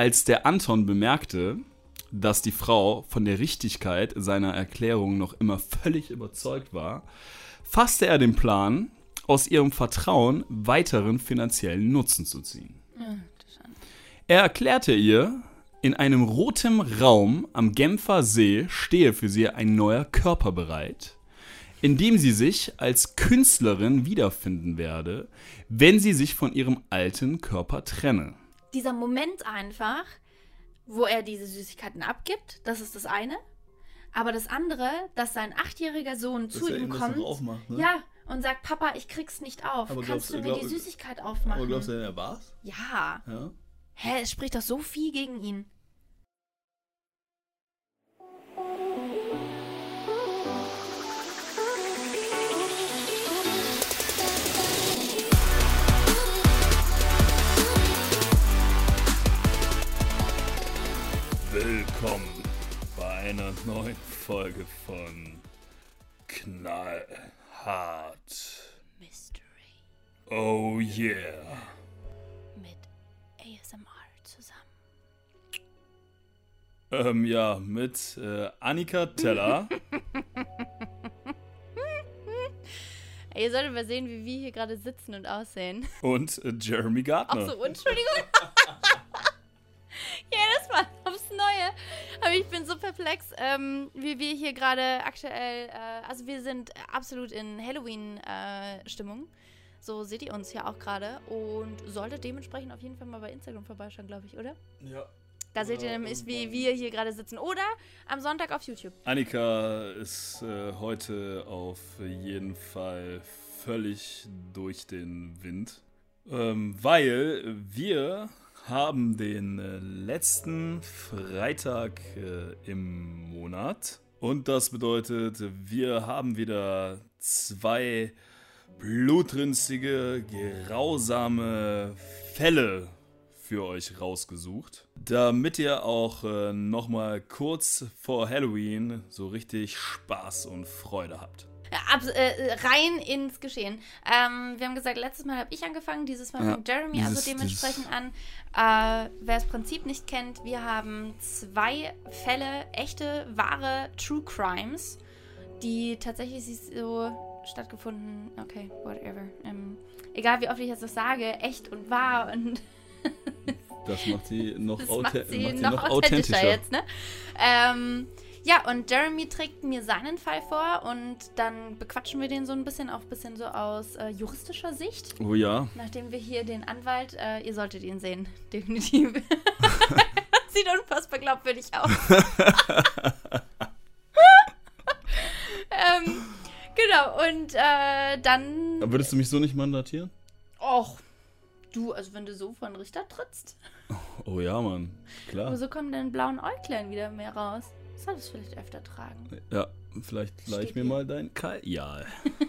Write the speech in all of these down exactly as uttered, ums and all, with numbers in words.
Als der Anton bemerkte, dass die Frau von der Richtigkeit seiner Erklärung noch immer völlig überzeugt war, fasste er den Plan, aus ihrem Vertrauen weiteren finanziellen Nutzen zu ziehen. Er erklärte ihr, in einem roten Raum am Genfer See stehe für sie ein neuer Körper bereit, in dem sie sich als Künstlerin wiederfinden werde, wenn sie sich von ihrem alten Körper trenne. Dieser Moment einfach, wo er diese Süßigkeiten abgibt, das ist das eine. Aber das andere, dass sein achtjähriger Sohn dass zu ihm kommt aufmacht, ne? Ja, und sagt, Papa, ich krieg's nicht auf. Aber Kannst glaubst, du mir glaub, die Süßigkeit aufmachen? Aber glaubst du denn, er war's? Ja. ja. Hä, es spricht doch so viel gegen ihn. Willkommen bei einer neuen Folge von Knallhart Mystery. Oh yeah. Mit A S M R zusammen. Ähm, ja, mit äh, Annika Teller. Ihr solltet mal sehen, wie wir hier gerade sitzen und aussehen. Und äh, Jeremy Gardner. Ach so, Entschuldigung. Jedes Mal aufs Neue. Aber ich bin so perplex, ähm, wie wir hier gerade aktuell, äh, also wir sind absolut in Halloween-Stimmung. Äh, so seht ihr uns ja auch gerade. Und solltet dementsprechend auf jeden Fall mal bei Instagram vorbeischauen, glaube ich, oder? Ja. Da seht ihr nämlich, wie wir hier gerade sitzen. Oder am Sonntag auf YouTube. Annika ist äh, heute auf jeden Fall völlig durch den Wind. Ähm, weil wir haben den äh, letzten Freitag äh, im Monat. Und das bedeutet, wir haben wieder zwei blutrünstige, grausame Fälle für euch rausgesucht. Damit ihr auch äh, nochmal kurz vor Halloween so richtig Spaß und Freude habt. Ab, äh, rein ins Geschehen. Ähm, wir haben gesagt, letztes Mal habe ich angefangen, dieses Mal ja, fängt Jeremy dieses, also dementsprechend dieses. an. Äh, wer das Prinzip nicht kennt, wir haben zwei Fälle, echte, wahre True Crimes, die tatsächlich so stattgefunden, okay, whatever. Ähm, egal wie oft ich jetzt das sage, echt und wahr und das macht sie noch, das authent- macht sie macht sie noch, noch authentischer, authentischer jetzt, ne? Ähm, Ja, und Jeremy trägt mir seinen Fall vor und dann bequatschen wir den so ein bisschen, auch ein bisschen so aus äh, juristischer Sicht. Oh ja. Nachdem wir hier den Anwalt, äh, ihr solltet ihn sehen, definitiv. Sieht unfassbar glaubwürdig aus. ähm, genau, und äh, dann... Aber würdest du mich so nicht mandatieren? Och, du, also wenn du so vor den Richter trittst. Oh ja, Mann, klar. Aber so kommen deine blauen Äuglein wieder mehr raus. Solltest du vielleicht öfter tragen. Ja, vielleicht leih ich mir mal dein Kajal.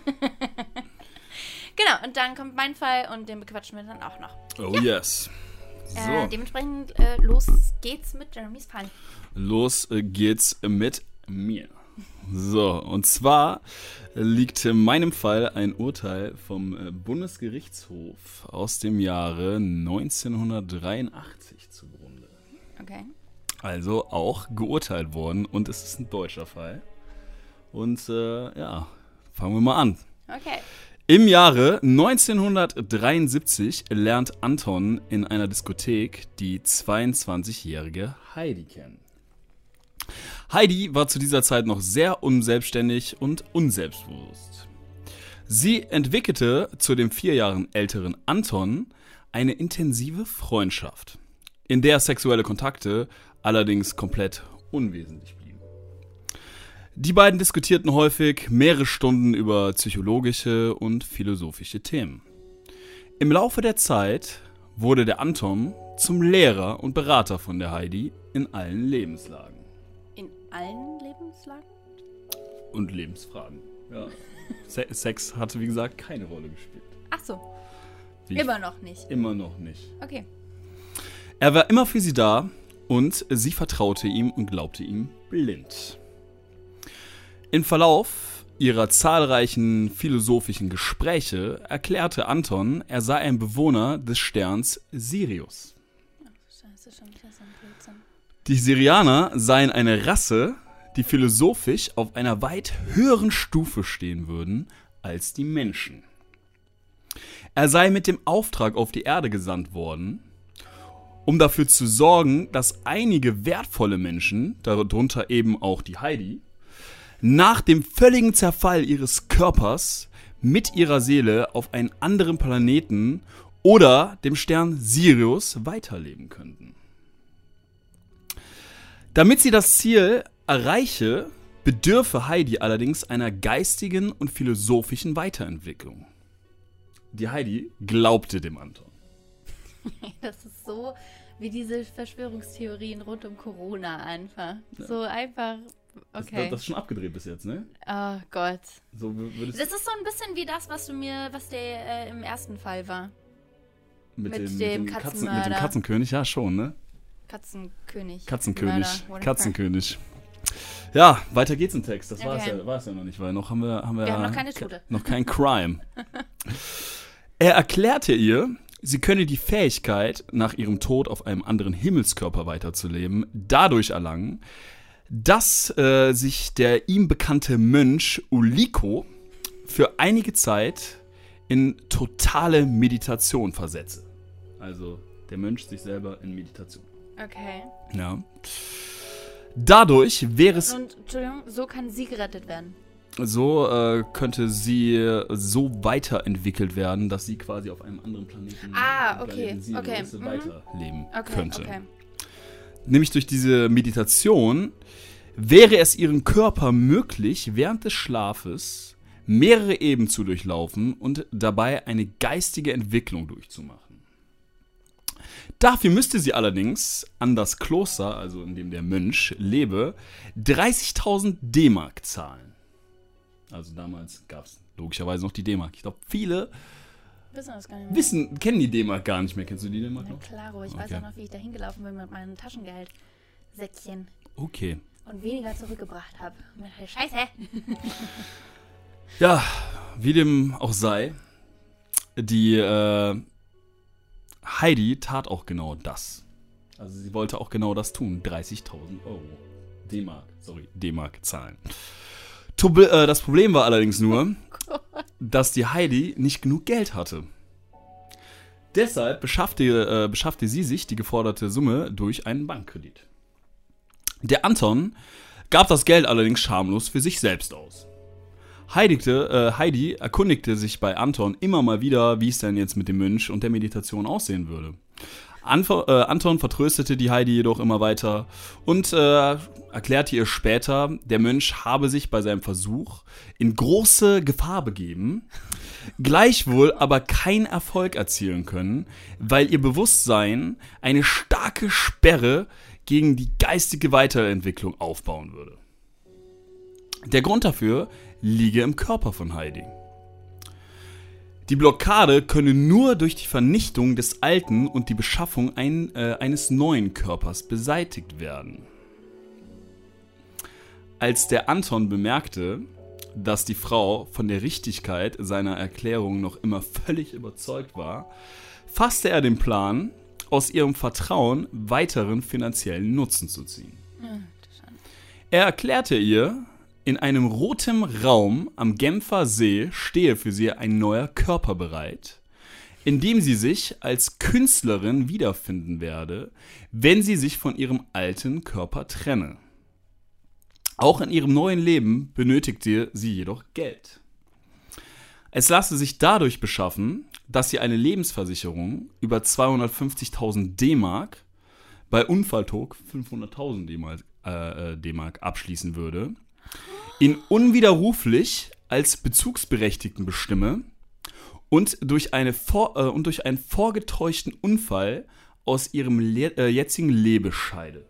Genau, und dann kommt mein Fall und den bequatschen wir dann auch noch. Oh ja. yes. So. Äh, dementsprechend äh, los geht's mit Jeremys Fall. Los äh, geht's mit mir. So, und zwar liegt in meinem Fall ein Urteil vom äh, Bundesgerichtshof aus dem Jahre neunzehnhundertdreiundachtzig zugrunde. Okay. Also auch geurteilt worden und es ist ein deutscher Fall. Und äh, ja, fangen wir mal an. Okay. Im Jahre neunzehnhundertdreiundsiebzig lernt Anton in einer Diskothek die zweiundzwanzigjährige Heidi kennen. Heidi war zu dieser Zeit noch sehr unselbstständig und unselbstbewusst. Sie entwickelte zu dem vier Jahre älteren Anton eine intensive Freundschaft, in der sexuelle Kontakte allerdings komplett unwesentlich blieben. Die beiden diskutierten häufig mehrere Stunden über psychologische und philosophische Themen. Im Laufe der Zeit wurde der Anton zum Lehrer und Berater von der Heidi in allen Lebenslagen. In allen Lebenslagen? Und Lebensfragen, ja. Se- Sex hatte, wie gesagt, keine Rolle gespielt. Ach so. Wie Immer noch nicht. Immer noch nicht. Okay. Er war immer für sie da und sie vertraute ihm und glaubte ihm blind. Im Verlauf ihrer zahlreichen philosophischen Gespräche erklärte Anton, er sei ein Bewohner des Sterns Sirius. Ach, Das ist schon wieder so ein Blödsinn. Die Syrianer seien eine Rasse, die philosophisch auf einer weit höheren Stufe stehen würden als die Menschen. Er sei mit dem Auftrag auf die Erde gesandt worden, um dafür zu sorgen, dass einige wertvolle Menschen, darunter eben auch die Heidi, nach dem völligen Zerfall ihres Körpers mit ihrer Seele auf einen anderen Planeten oder dem Stern Sirius weiterleben könnten. Damit sie das Ziel erreiche, bedürfe Heidi allerdings einer geistigen und philosophischen Weiterentwicklung. Die Heidi glaubte dem Anton. Das ist so wie diese Verschwörungstheorien rund um Corona einfach. Ja. So einfach, okay. Das, das ist schon abgedreht bis jetzt, ne? Oh Gott. So das ist so ein bisschen wie das, was du mir, was der äh, im ersten Fall war. Mit, mit dem, dem, mit, dem Katzen, Katzen, mit dem Katzenkönig, ja schon, ne? Katzenkönig. Katzenkönig. Mörder, Katzenkönig. Ja, weiter geht's im Text. Das okay. war es ja, war's ja noch nicht, weil noch haben wir, haben wir, wir haben noch keine Tote. Noch kein Crime. Er erklärte ihr, sie könne die Fähigkeit, nach ihrem Tod auf einem anderen Himmelskörper weiterzuleben, dadurch erlangen, dass äh, sich der ihm bekannte Mönch Uliko für einige Zeit in totale Meditation versetze. Also der Mönch sich selber in Meditation. Okay. Ja. Dadurch wäre es... Und, Entschuldigung, so kann sie gerettet werden. So äh, könnte sie so weiterentwickelt werden, dass sie quasi auf einem anderen Planeten, ah, okay. Planeten okay. Mhm. weiterleben okay. könnte. Okay. Nämlich durch diese Meditation wäre es ihrem Körper möglich, während des Schlafes mehrere Ebenen zu durchlaufen und dabei eine geistige Entwicklung durchzumachen. Dafür müsste sie allerdings an das Kloster, also in dem der Mönch lebe, dreißigtausend D-Mark zahlen. Also damals gab es logischerweise noch die D-Mark. Ich glaube, viele wissen das gar nicht mehr. Wissen, kennen die D-Mark gar nicht mehr. Kennst du die D-Mark noch? Na klaro, ich okay. weiß auch noch, wie ich da hingelaufen bin mit meinem Taschengeldsäckchen. Okay. Und weniger zurückgebracht habe. Scheiße. Ja, wie dem auch sei, die äh, Heidi tat auch genau das. Also sie wollte auch genau das tun. dreißigtausend Euro. D-Mark, sorry, D-Mark zahlen. Das Problem war allerdings nur, oh dass die Heidi nicht genug Geld hatte. Deshalb beschaffte, äh, beschaffte sie sich die geforderte Summe durch einen Bankkredit. Der Anton gab das Geld allerdings schamlos für sich selbst aus. Heidite, äh, Heidi erkundigte sich bei Anton immer mal wieder, wie es denn jetzt mit dem Mönch und der Meditation aussehen würde. Anf- äh, Anton vertröstete die Heidi jedoch immer weiter und äh, erklärte ihr später, der Mönch habe sich bei seinem Versuch in große Gefahr begeben, gleichwohl aber keinen Erfolg erzielen können, weil ihr Bewusstsein eine starke Sperre gegen die geistige Weiterentwicklung aufbauen würde. Der Grund dafür liege im Körper von Heidi. Die Blockade könne nur durch die Vernichtung des alten und die Beschaffung ein, äh, eines neuen Körpers beseitigt werden. Als der Anton bemerkte, dass die Frau von der Richtigkeit seiner Erklärung noch immer völlig überzeugt war, fasste er den Plan, aus ihrem Vertrauen weiteren finanziellen Nutzen zu ziehen. Er erklärte ihr, in einem roten Raum am Genfer See stehe für sie ein neuer Körper bereit, in dem sie sich als Künstlerin wiederfinden werde, wenn sie sich von ihrem alten Körper trenne. Auch in ihrem neuen Leben benötigte sie jedoch Geld. Es lasse sich dadurch beschaffen, dass sie eine Lebensversicherung über zweihundertfünfzigtausend D-Mark, bei Unfalltod fünfhunderttausend D-Mark, äh, D-Mark abschließen würde, ihn unwiderruflich als Bezugsberechtigten bestimme und durch, eine vor, äh, und durch einen vorgetäuschten Unfall aus ihrem le- äh, jetzigen Leben scheide.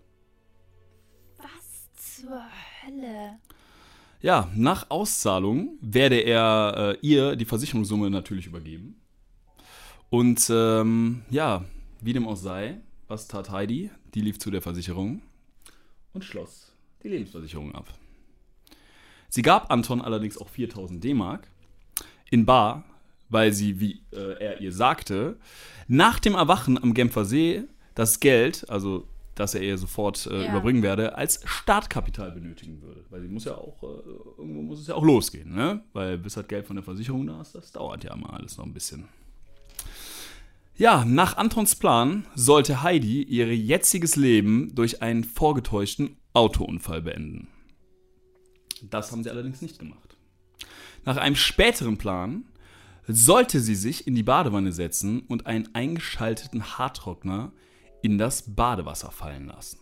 Was zur Hölle? Ja, nach Auszahlung werde er äh, ihr die Versicherungssumme natürlich übergeben. Und ähm, ja, wie dem auch sei, was tat Heidi? Die lief zu der Versicherung und schloss die Lebensversicherung ab. Sie gab Anton allerdings auch viertausend D-Mark in bar, weil sie, wie äh, er ihr sagte, nach dem Erwachen am Genfer See das Geld, also das er ihr sofort äh, ja. überbringen werde, als Startkapital benötigen würde. Weil sie muss ja auch, äh, irgendwo muss es ja auch losgehen, ne? Weil bis das Geld von der Versicherung da ist, das dauert ja mal alles noch ein bisschen. Ja, nach Antons Plan sollte Heidi ihr jetziges Leben durch einen vorgetäuschten Autounfall beenden. Das haben sie allerdings nicht gemacht. Nach einem späteren Plan sollte sie sich in die Badewanne setzen und einen eingeschalteten Haartrockner in das Badewasser fallen lassen.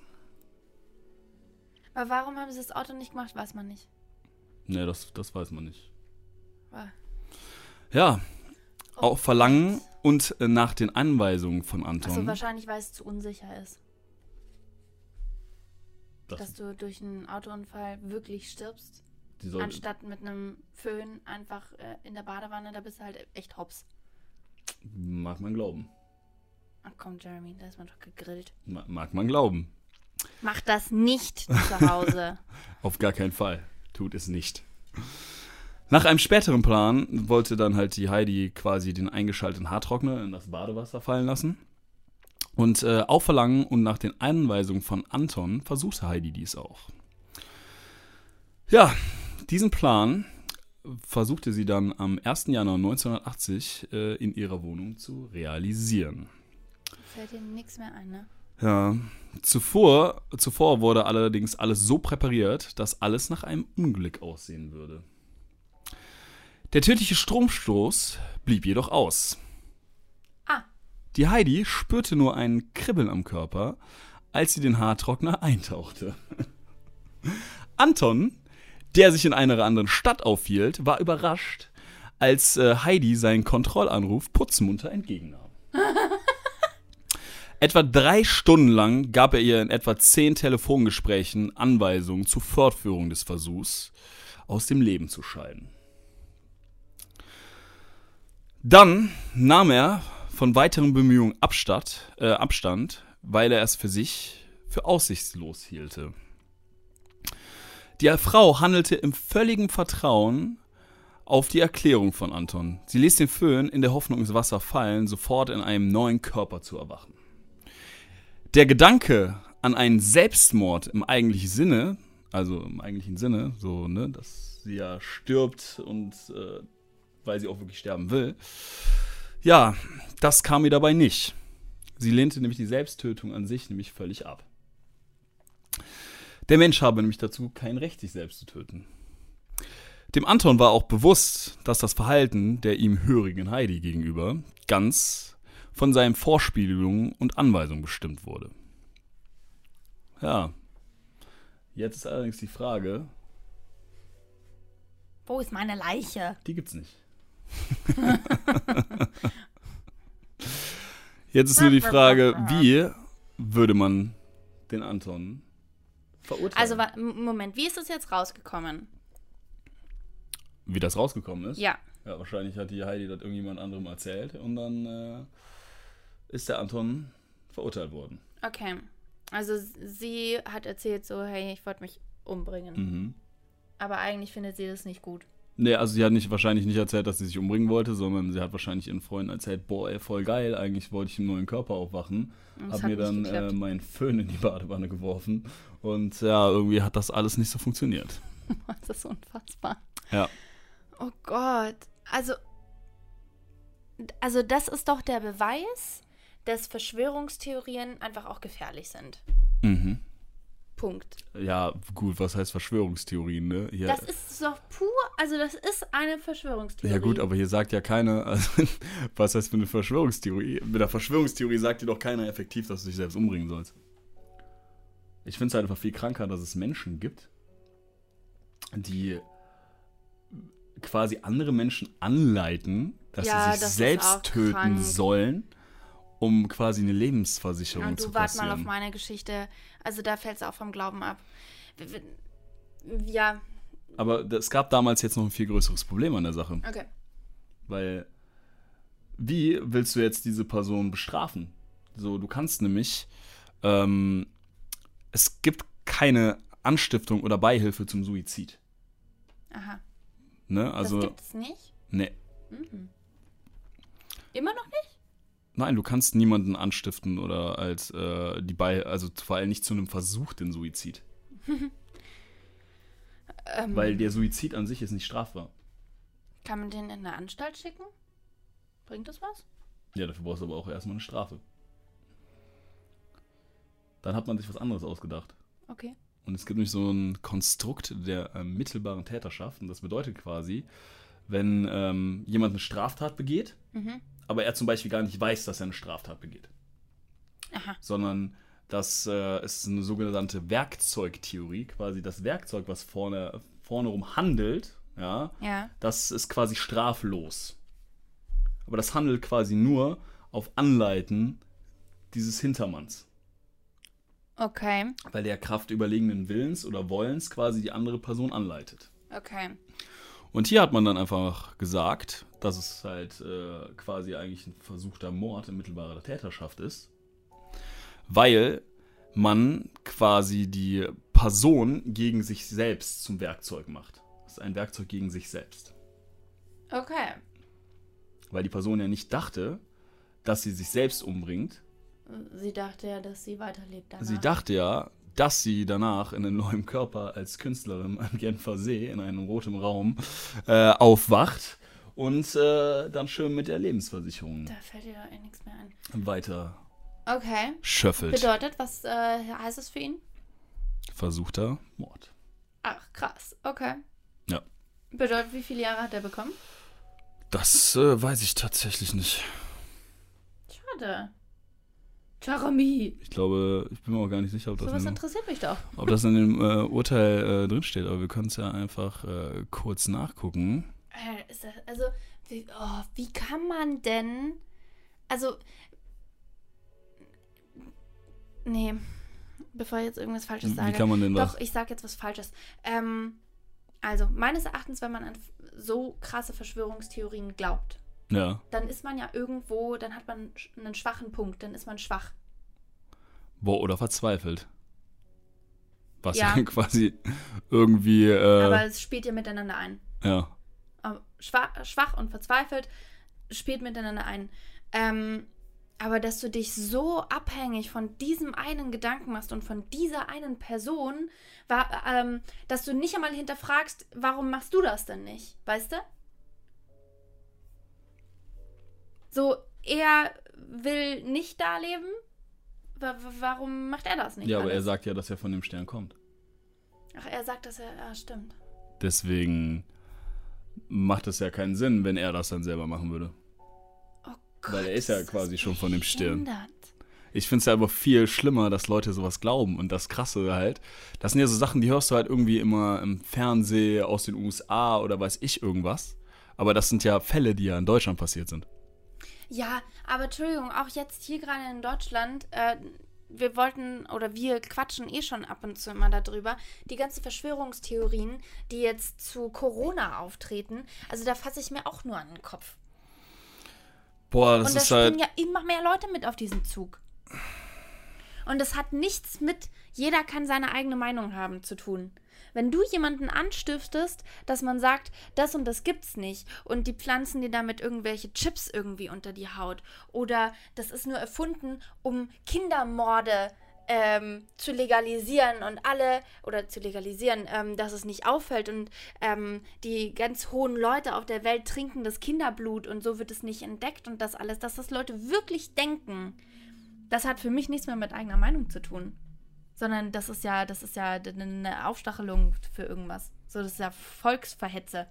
Aber warum haben sie das Auto nicht gemacht, weiß man nicht. Ne, das, das weiß man nicht. Ah. Ja, oh. Auf Verlangen und nach den Anweisungen von Anton. Also wahrscheinlich, weil es zu unsicher ist. Das dass du durch einen Autounfall wirklich stirbst. Soll, anstatt mit einem Föhn einfach äh, in der Badewanne, da bist du halt echt hops. Mag man glauben. Ach komm, Jeremy, da ist man doch gegrillt. Ma- mag man glauben. Mach das nicht zu Hause. Auf gar keinen Fall. Tut es nicht. Nach einem späteren Plan wollte dann halt die Heidi quasi den eingeschalteten Haartrockner in das Badewasser fallen lassen. Und äh, auf Verlangen und nach den Anweisungen von Anton versuchte Heidi dies auch. Ja, diesen Plan versuchte sie dann am ersten Januar neunzehnhundertachtzig äh, in ihrer Wohnung zu realisieren. Fällt dir nichts mehr ein, ne? Ja, zuvor, zuvor wurde allerdings alles so präpariert, dass alles nach einem Unglück aussehen würde. Der tödliche Stromstoß blieb jedoch aus. Ah. Die Heidi spürte nur ein Kribbeln am Körper, als sie den Haartrockner eintauchte. Anton, der sich in einer anderen Stadt aufhielt, war überrascht, als äh, Heidi seinen Kontrollanruf putzmunter entgegennahm. Etwa drei Stunden lang gab er ihr in etwa zehn Telefongesprächen Anweisungen zur Fortführung des Versuchs, aus dem Leben zu scheiden. Dann nahm er von weiteren Bemühungen Abstand, äh, Abstand, weil er es für sich für aussichtslos hielte. Die Frau handelte im völligen Vertrauen auf die Erklärung von Anton. Sie ließ den Föhn in der Hoffnung, ins Wasser fallen, sofort in einem neuen Körper zu erwachen. Der Gedanke an einen Selbstmord im eigentlichen Sinne, also im eigentlichen Sinne, so, ne, dass sie ja stirbt und äh, weil sie auch wirklich sterben will, ja, das kam ihr dabei nicht. Sie lehnte nämlich die Selbsttötung an sich nämlich völlig ab. Der Mensch habe nämlich dazu kein Recht, sich selbst zu töten. Dem Anton war auch bewusst, dass das Verhalten der ihm hörigen Heidi gegenüber ganz von seinen Vorspielungen und Anweisungen bestimmt wurde. Ja, jetzt ist allerdings die Frage... Wo ist meine Leiche? Die gibt's nicht. Jetzt ist nur die Frage, wie würde man den Anton verurteilen? Also, Moment, wie ist das jetzt rausgekommen? Wie das rausgekommen ist? Ja. Ja, wahrscheinlich hat die Heidi das irgendjemand anderem erzählt und dann äh, ist der Anton verurteilt worden. Okay. Also sie hat erzählt so, hey, ich wollte mich umbringen. Mhm. Aber eigentlich findet sie das nicht gut. Nee, also sie hat nicht, wahrscheinlich nicht erzählt, dass sie sich umbringen wollte, sondern sie hat wahrscheinlich ihren Freunden erzählt, boah, ey, voll geil, eigentlich wollte ich im neuen Körper aufwachen. Hab mir dann äh, meinen Föhn in die Badewanne geworfen und ja, irgendwie hat das alles nicht so funktioniert. Das ist unfassbar. Ja. Oh Gott. Also, also das ist doch der Beweis, dass Verschwörungstheorien einfach auch gefährlich sind. Mhm. Punkt. Ja, gut, was heißt Verschwörungstheorien, ne? Hier, das ist doch pur, also das ist eine Verschwörungstheorie. Ja gut, aber hier sagt ja keiner, also, was heißt für eine Verschwörungstheorie? Mit der Verschwörungstheorie sagt dir doch keiner effektiv, dass du dich selbst umbringen sollst. Ich finde es halt einfach viel kranker, dass es Menschen gibt, die quasi andere Menschen anleiten, dass ja, sie sich das selbst töten krank. sollen, um quasi eine Lebensversicherung ja, zu du wart passieren. mal auf meine Geschichte. Also da fällt es auch vom Glauben ab. Ja. Aber es gab damals jetzt noch ein viel größeres Problem an der Sache. Okay. Weil, wie willst du jetzt diese Person bestrafen? So, du kannst nämlich, ähm, es gibt keine Anstiftung oder Beihilfe zum Suizid. Aha. Ne? Also, das gibt es nicht? Nee. Mhm. Immer noch nicht? Nein, du kannst niemanden anstiften oder als äh, die bei, also vor allem nicht zu einem Versuch den Suizid. ähm, Weil der Suizid an sich ist nicht strafbar. Kann man den in eine Anstalt schicken? Bringt das was? Ja, dafür brauchst du aber auch erstmal eine Strafe. Dann hat man sich was anderes ausgedacht. Okay. Und es gibt nämlich so ein Konstrukt der äh, mittelbaren Täterschaft. Und das bedeutet quasi, wenn ähm, jemand eine Straftat begeht, mhm. aber er zum Beispiel gar nicht weiß, dass er eine Straftat begeht. Aha. Sondern das äh, ist eine sogenannte Werkzeugtheorie. Quasi das Werkzeug, was vorne, vorne rum handelt, ja, ja, das ist quasi straflos. Aber das handelt quasi nur auf Anleiten dieses Hintermanns. Okay. Weil der Kraft überlegenen Willens oder Wollens quasi die andere Person anleitet. Okay. Und hier hat man dann einfach gesagt, dass es halt äh, quasi eigentlich ein versuchter Mord in mittelbarer Täterschaft ist, weil man quasi die Person gegen sich selbst zum Werkzeug macht. Das ist ein Werkzeug gegen sich selbst. Okay. Weil die Person ja nicht dachte, dass sie sich selbst umbringt. Sie dachte ja, dass sie weiterlebt danach. Sie dachte ja, dass sie danach in einem neuen Körper als Künstlerin am Genfer See in einem roten Raum äh, aufwacht und äh, dann schön mit der Lebensversicherung da fällt ihr doch eh nichts mehr ein. Weiter okay. schöffelt. Bedeutet, was äh, heißt es für ihn? Versuchter Mord. Ach, krass. Okay. Ja. Bedeutet, wie viele Jahre hat er bekommen? Das äh, weiß ich tatsächlich nicht. Schade. Jeremy. Ich glaube, ich bin mir auch gar nicht sicher, ob das, so was in, interessiert mich doch. Ob das in dem äh, Urteil äh, drinsteht. Aber wir können es ja einfach äh, kurz nachgucken. Äh, ist das, also, wie, oh, wie kann man denn... Also... Nee, bevor ich jetzt irgendwas Falsches sage. Wie kann man denn das? Doch, ich sage jetzt was Falsches. Ähm, also, meines Erachtens, wenn man an so krasse Verschwörungstheorien glaubt, ja. dann ist man ja irgendwo, dann hat man einen schwachen Punkt, dann ist man schwach. Boah, oder verzweifelt. Was ja ja quasi irgendwie... Äh, Aber es spielt ja miteinander ein. Ja. Schwach, schwach und verzweifelt spielt miteinander ein. Ähm, aber dass du dich so abhängig von diesem einen Gedanken machst und von dieser einen Person, war, ähm, dass du nicht einmal hinterfragst, warum machst du das denn nicht? Weißt du? So, er will nicht da leben. W- warum macht er das nicht? Ja, aber alles? er sagt ja, dass er von dem Stern kommt. Ach, er sagt, dass er... Ja, stimmt. Deswegen macht es ja keinen Sinn, wenn er das dann selber machen würde. Oh Gott, weil er ist ja quasi schon von dem Stern. Behindert. Ich finde es ja aber viel schlimmer, dass Leute sowas glauben. Und das Krasse halt, das sind ja so Sachen, die hörst du halt irgendwie immer im Fernsehen aus den U S A oder weiß ich irgendwas. Aber das sind ja Fälle, die ja in Deutschland passiert sind. Ja, aber Entschuldigung, auch jetzt hier gerade in Deutschland, äh, wir wollten oder wir quatschen eh schon ab und zu immer darüber, die ganzen Verschwörungstheorien, die jetzt zu Corona auftreten, also da fasse ich mir auch nur an den Kopf. Boah, das und da ist halt... springen ja immer mehr Leute mit auf diesen Zug. Und das hat nichts mit, jeder kann seine eigene Meinung haben, zu tun. Wenn du jemanden anstiftest, dass man sagt, das und das gibt's nicht und die pflanzen dir damit irgendwelche Chips irgendwie unter die Haut oder das ist nur erfunden, um Kindermorde ähm, zu legalisieren und alle, oder zu legalisieren, ähm, dass es nicht auffällt und ähm, die ganz hohen Leute auf der Welt trinken das Kinderblut und so wird es nicht entdeckt und das alles, dass das Leute wirklich denken, das hat für mich nichts mehr mit eigener Meinung zu tun. Sondern das ist ja, das ist ja eine Aufstachelung für irgendwas. So, das ist ja Volksverhetze.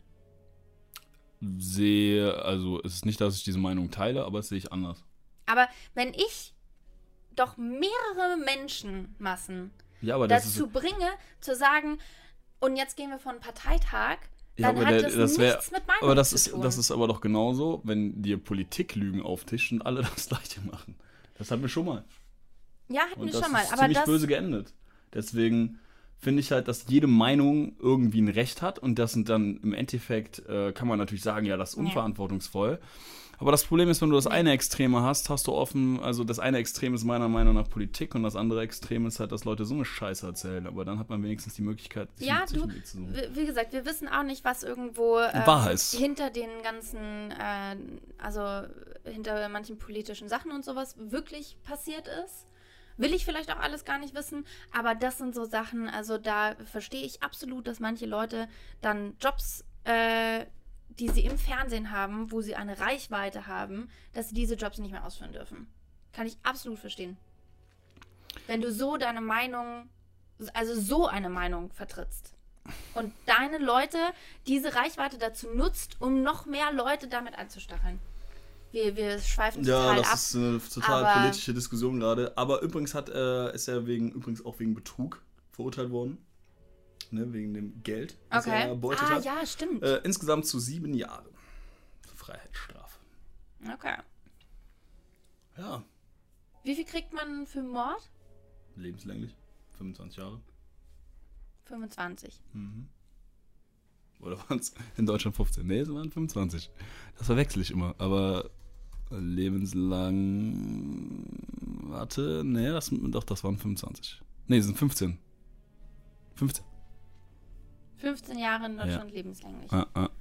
Sehe, also es ist nicht, dass ich diese Meinung teile, aber das sehe ich anders. Aber wenn ich doch mehrere Menschenmassen ja, aber das dazu ist, bringe, zu sagen, und jetzt gehen wir von einen Parteitag, ja, dann hat der, das, das wär, nichts mit Meinung aber das zu ist, tun. Das ist aber doch genauso, wenn dir Politiklügen auftischen und alle das Gleiche machen. Das hatten wir schon mal. Ja, hatten wir das schon mal. ist Aber ziemlich das böse geendet. Deswegen finde ich halt, dass jede Meinung irgendwie ein Recht hat und das sind dann im Endeffekt, äh, kann man natürlich sagen, ja, das ist unverantwortungsvoll. Aber das Problem ist, wenn du das eine Extreme hast, hast du offen, also das eine Extrem ist meiner Meinung nach Politik und das andere Extrem ist halt, dass Leute so eine Scheiße erzählen. Aber dann hat man wenigstens die Möglichkeit, sich ja, einen Zwischenweg zu suchen. Wie gesagt, wir wissen auch nicht, was irgendwo ähm, Wahr ist. hinter den ganzen, äh, also hinter manchen politischen Sachen und sowas wirklich passiert ist. Will ich vielleicht auch alles gar nicht wissen, aber das sind so Sachen, also da verstehe ich absolut, dass manche Leute dann Jobs, äh, die sie im Fernsehen haben, wo sie eine Reichweite haben, dass sie diese Jobs nicht mehr ausführen dürfen. Kann ich absolut verstehen. Wenn du so deine Meinung, also so eine Meinung vertrittst und deine Leute diese Reichweite dazu nutzt, um noch mehr Leute damit anzustacheln. Wir, wir schweifen total ab. Ja, das ist eine total aber politische Diskussion gerade. Aber übrigens hat, äh, ist er wegen, übrigens auch wegen Betrug verurteilt worden. Ne, wegen dem Geld, das okay. er erbeutet ah, hat. ja, stimmt. Äh, insgesamt zu sieben Jahren Freiheitsstrafe. Okay. Ja. Wie viel kriegt man für Mord? Lebenslänglich. fünfundzwanzig Jahre. fünfundzwanzig. Mhm. Oder waren es in Deutschland fünfzehn? Nee, es waren fünfundzwanzig. Das verwechsel ich immer. Aber lebenslang... Warte, nee, das, doch, das waren fünfundzwanzig. Nee, es sind fünfzehn. fünfzehn. fünfzehn Jahre in Deutschland ja. lebenslänglich. Ah, ah.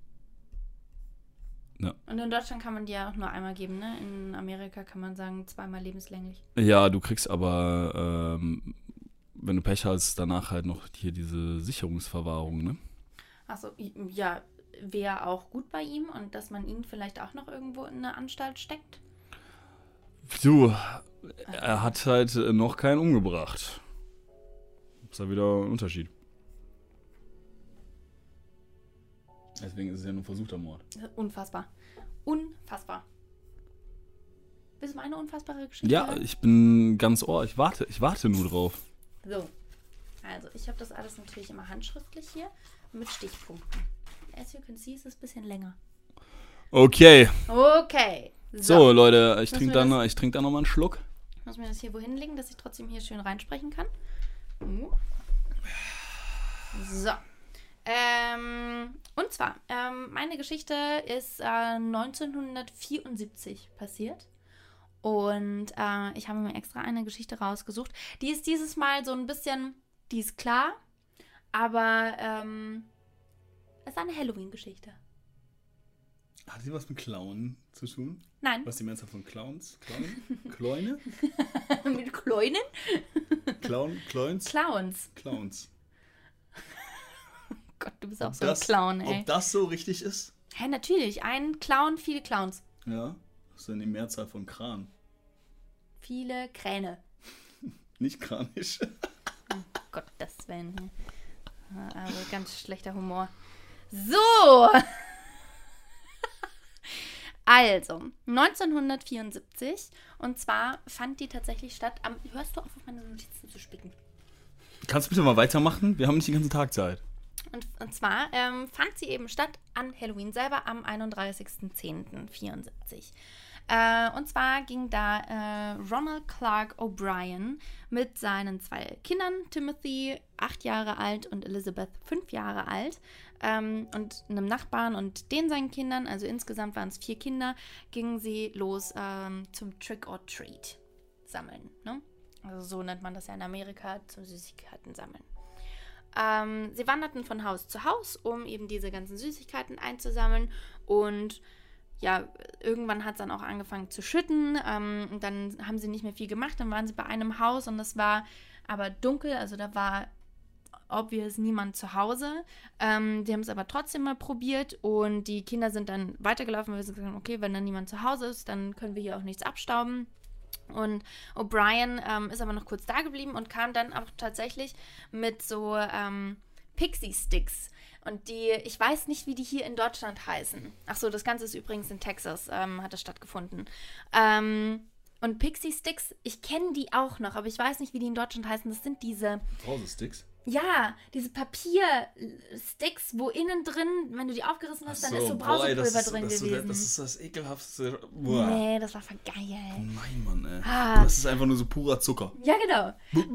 Ja. Und in Deutschland kann man die ja auch nur einmal geben, ne? In Amerika kann man sagen, zweimal lebenslänglich. Ja, du kriegst aber, ähm, wenn du Pech hast, danach halt noch hier diese Sicherungsverwahrung, ne? Achso, ja, wäre auch gut bei ihm und dass man ihn vielleicht auch noch irgendwo in eine Anstalt steckt? Du, er hat halt noch keinen umgebracht. Ist ja wieder ein Unterschied. Deswegen ist es ja nur versuchter Mord. Unfassbar. Unfassbar. Willst du mal eine unfassbare Geschichte Ja, hören? ich bin ganz ohr. Ich warte, ich warte nur drauf. So. Also, ich habe das alles natürlich immer handschriftlich hier mit Stichpunkten. As you can see, ist es ein bisschen länger. Okay. Okay. So, so Leute, ich trinke dann, das, trink dann noch mal einen Schluck. Ich muss mir das hier wohin legen, dass ich trotzdem hier schön reinsprechen kann. So. Ähm, und zwar, ähm, meine Geschichte ist äh, neunzehnhundertvierundsiebzig passiert. Und äh, ich habe mir extra eine Geschichte rausgesucht. Die ist dieses Mal so ein bisschen, die ist klar, aber ähm, es ist eine Halloween-Geschichte. Hat sie was mit Clown zu tun? Nein. Was ist die Mehrzahl von Clowns? Clown? Cloine? Mit Clownen? Clown? Clowns? Clowns. Clowns. Gott, du bist auch ob so das, ein Clown, ey. Ob das so richtig ist? Hä, natürlich. Ein Clown, viele Clowns. Ja, das ist dann die Mehrzahl von Kran. Viele Kräne. Nicht kranisch. Oh Gott, das wäre also ganz schlechter Humor. So! Also, neunzehnhundertvierundsiebzig. Und zwar fand die tatsächlich statt am... Hörst du auf, auf meine Notizen zu spicken? Kannst du bitte mal weitermachen? Wir haben nicht den ganzen Tag Zeit. Und, und zwar ähm, fand sie eben statt an Halloween selber am einunddreißigsten zehnten vierundsiebzig. Äh, und zwar ging da äh, Ronald Clark O'Brien mit seinen zwei Kindern, Timothy, acht Jahre alt, und Elizabeth, fünf Jahre alt, ähm, und einem Nachbarn und den seinen Kindern, also insgesamt waren es vier Kinder, gingen sie los ähm, zum Trick-or-Treat sammeln. Ne? Also so nennt man das ja in Amerika, zum Süßigkeiten sammeln. Ähm, sie wanderten von Haus zu Haus, um eben diese ganzen Süßigkeiten einzusammeln, und ja, irgendwann hat es dann auch angefangen zu schütten, ähm, und dann haben sie nicht mehr viel gemacht, dann waren sie bei einem Haus und es war aber dunkel, also da war obvious niemand zu Hause. Ähm, die haben es aber trotzdem mal probiert und die Kinder sind dann weitergelaufen, weil sie gesagt haben, okay, wenn dann niemand zu Hause ist, dann können wir hier auch nichts abstauben. Und O'Brien ähm, ist aber noch kurz da geblieben und kam dann auch tatsächlich mit so ähm, Pixie-Sticks. Und die, ich weiß nicht, wie die hier in Deutschland heißen. Ach so, das Ganze ist übrigens in Texas, ähm, hat das stattgefunden. Ähm, und Pixie-Sticks, ich kenne die auch noch, aber ich weiß nicht, wie die in Deutschland heißen. Das sind diese... Pause-Sticks? Ja, diese Papiersticks, wo innen drin, wenn du die aufgerissen hast, so, dann ist so Brausepulver boah, ey, drin das gewesen. So, das ist das ekelhafteste. Boah. Nee, das war voll geil. Nein, Mann, ey. Ah. Das ist einfach nur so purer Zucker. Ja, genau.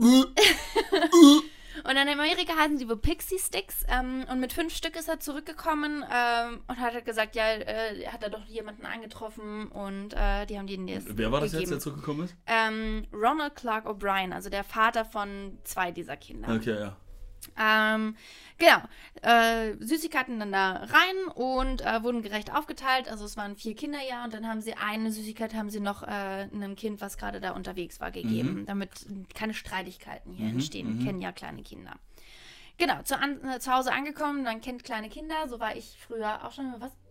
Und in Amerika heißen sie wohl Pixie-Sticks. Ähm, und mit fünf Stück ist er zurückgekommen ähm, und hat gesagt, ja, äh, hat er doch jemanden angetroffen und äh, die haben die jetzt Wer war das gegeben. jetzt, der zurückgekommen ist? Ähm, Ronald Clark O'Brien, also der Vater von zwei dieser Kinder. Okay, ja. Ähm, genau, äh, Süßigkeiten dann da rein und äh, wurden gerecht aufgeteilt. Also es waren vier Kinder ja und dann haben sie eine Süßigkeit, haben sie noch äh, einem Kind, was gerade da unterwegs war, gegeben, mhm. damit keine Streitigkeiten hier mhm. entstehen. Mhm. Kennen ja kleine Kinder. Genau, zu, an, äh, zu Hause angekommen, man kennt kleine Kinder, so war ich früher auch schon. Was?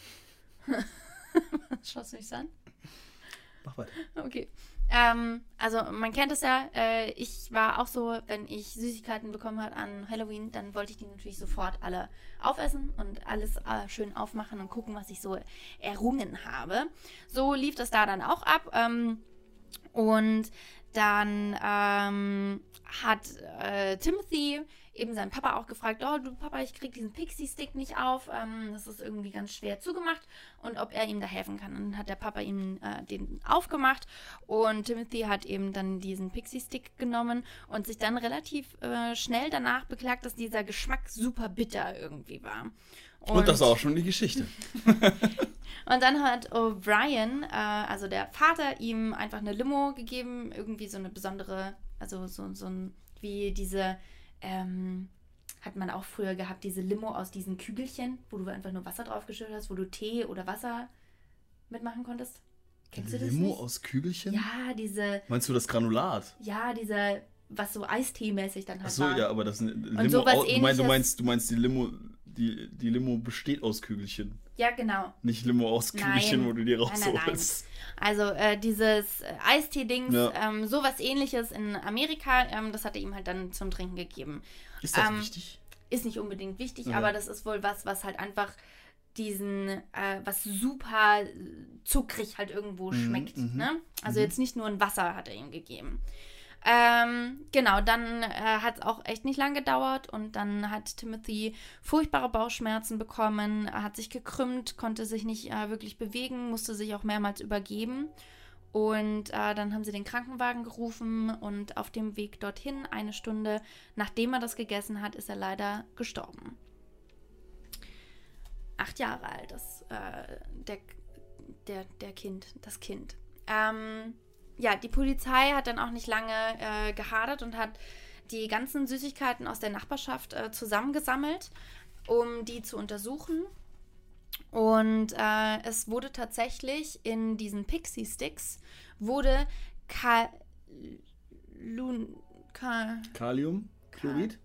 Schaust du mich so an? Mach weiter. Okay. Ähm, also man kennt es ja, äh, ich war auch so, wenn ich Süßigkeiten bekommen habe an Halloween, dann wollte ich die natürlich sofort alle aufessen und alles äh, schön aufmachen und gucken, was ich so errungen habe. So lief das da dann auch ab. Ähm, und dann ähm, hat äh, Timothy eben seinen Papa auch gefragt, oh, du Papa, ich krieg diesen Pixie-Stick nicht auf, ähm, das ist irgendwie ganz schwer zugemacht und ob er ihm da helfen kann. Und dann hat der Papa ihm äh, den aufgemacht und Timothy hat eben dann diesen Pixie-Stick genommen und sich dann relativ äh, schnell danach beklagt, dass dieser Geschmack super bitter irgendwie war. Und, und das ist auch schon die Geschichte. Und dann hat O'Brien, äh, also der Vater, ihm einfach eine Limo gegeben, irgendwie so eine besondere, also so, so ein, wie diese Ähm, hat man auch früher gehabt, diese Limo aus diesen Kügelchen, wo du einfach nur Wasser draufgeschüttet hast, wo du Tee oder Wasser mitmachen konntest. Kennst du das Limo nicht? aus Kügelchen? Ja, diese... Meinst du das Granulat? Ja, diese, was so Eistee-mäßig dann halt Ach so, war. ja, aber das Limo... Und sowas au- du, meinst, du, Ähnliches- meinst, du meinst, die Limo, die, die Limo besteht aus Kügelchen. Ja, genau. Nicht Limo aus Kügelchen, Nein. wo du die Nein, nein, rausholst. Also äh, dieses äh, Eistee-Dings, Ja. ähm, sowas Ähnliches in Amerika, ähm, das hat er ihm halt dann zum Trinken gegeben. Ist das Ähm, wichtig? Ist nicht unbedingt wichtig, Ja. aber das ist wohl was, was halt einfach diesen, äh, was super zuckrig halt irgendwo Mhm, schmeckt. mhm, Ne? Also mhm. jetzt nicht nur ein Wasser hat er ihm gegeben. Ähm, genau, dann äh, hat es auch echt nicht lang gedauert und dann hat Timothy furchtbare Bauchschmerzen bekommen, er hat sich gekrümmt, konnte sich nicht äh, wirklich bewegen, musste sich auch mehrmals übergeben. Und äh, dann haben sie den Krankenwagen gerufen und auf dem Weg dorthin, eine Stunde nachdem er das gegessen hat, ist er leider gestorben. Acht Jahre alt, das, äh, der, der, der Kind, das Kind. Ähm, ja, die Polizei hat dann auch nicht lange äh, gehadert und hat die ganzen Süßigkeiten aus der Nachbarschaft äh, zusammengesammelt, um die zu untersuchen. Und äh, es wurde tatsächlich in diesen Pixie-Sticks wurde Kalun, Ka, Kaliumchlorid?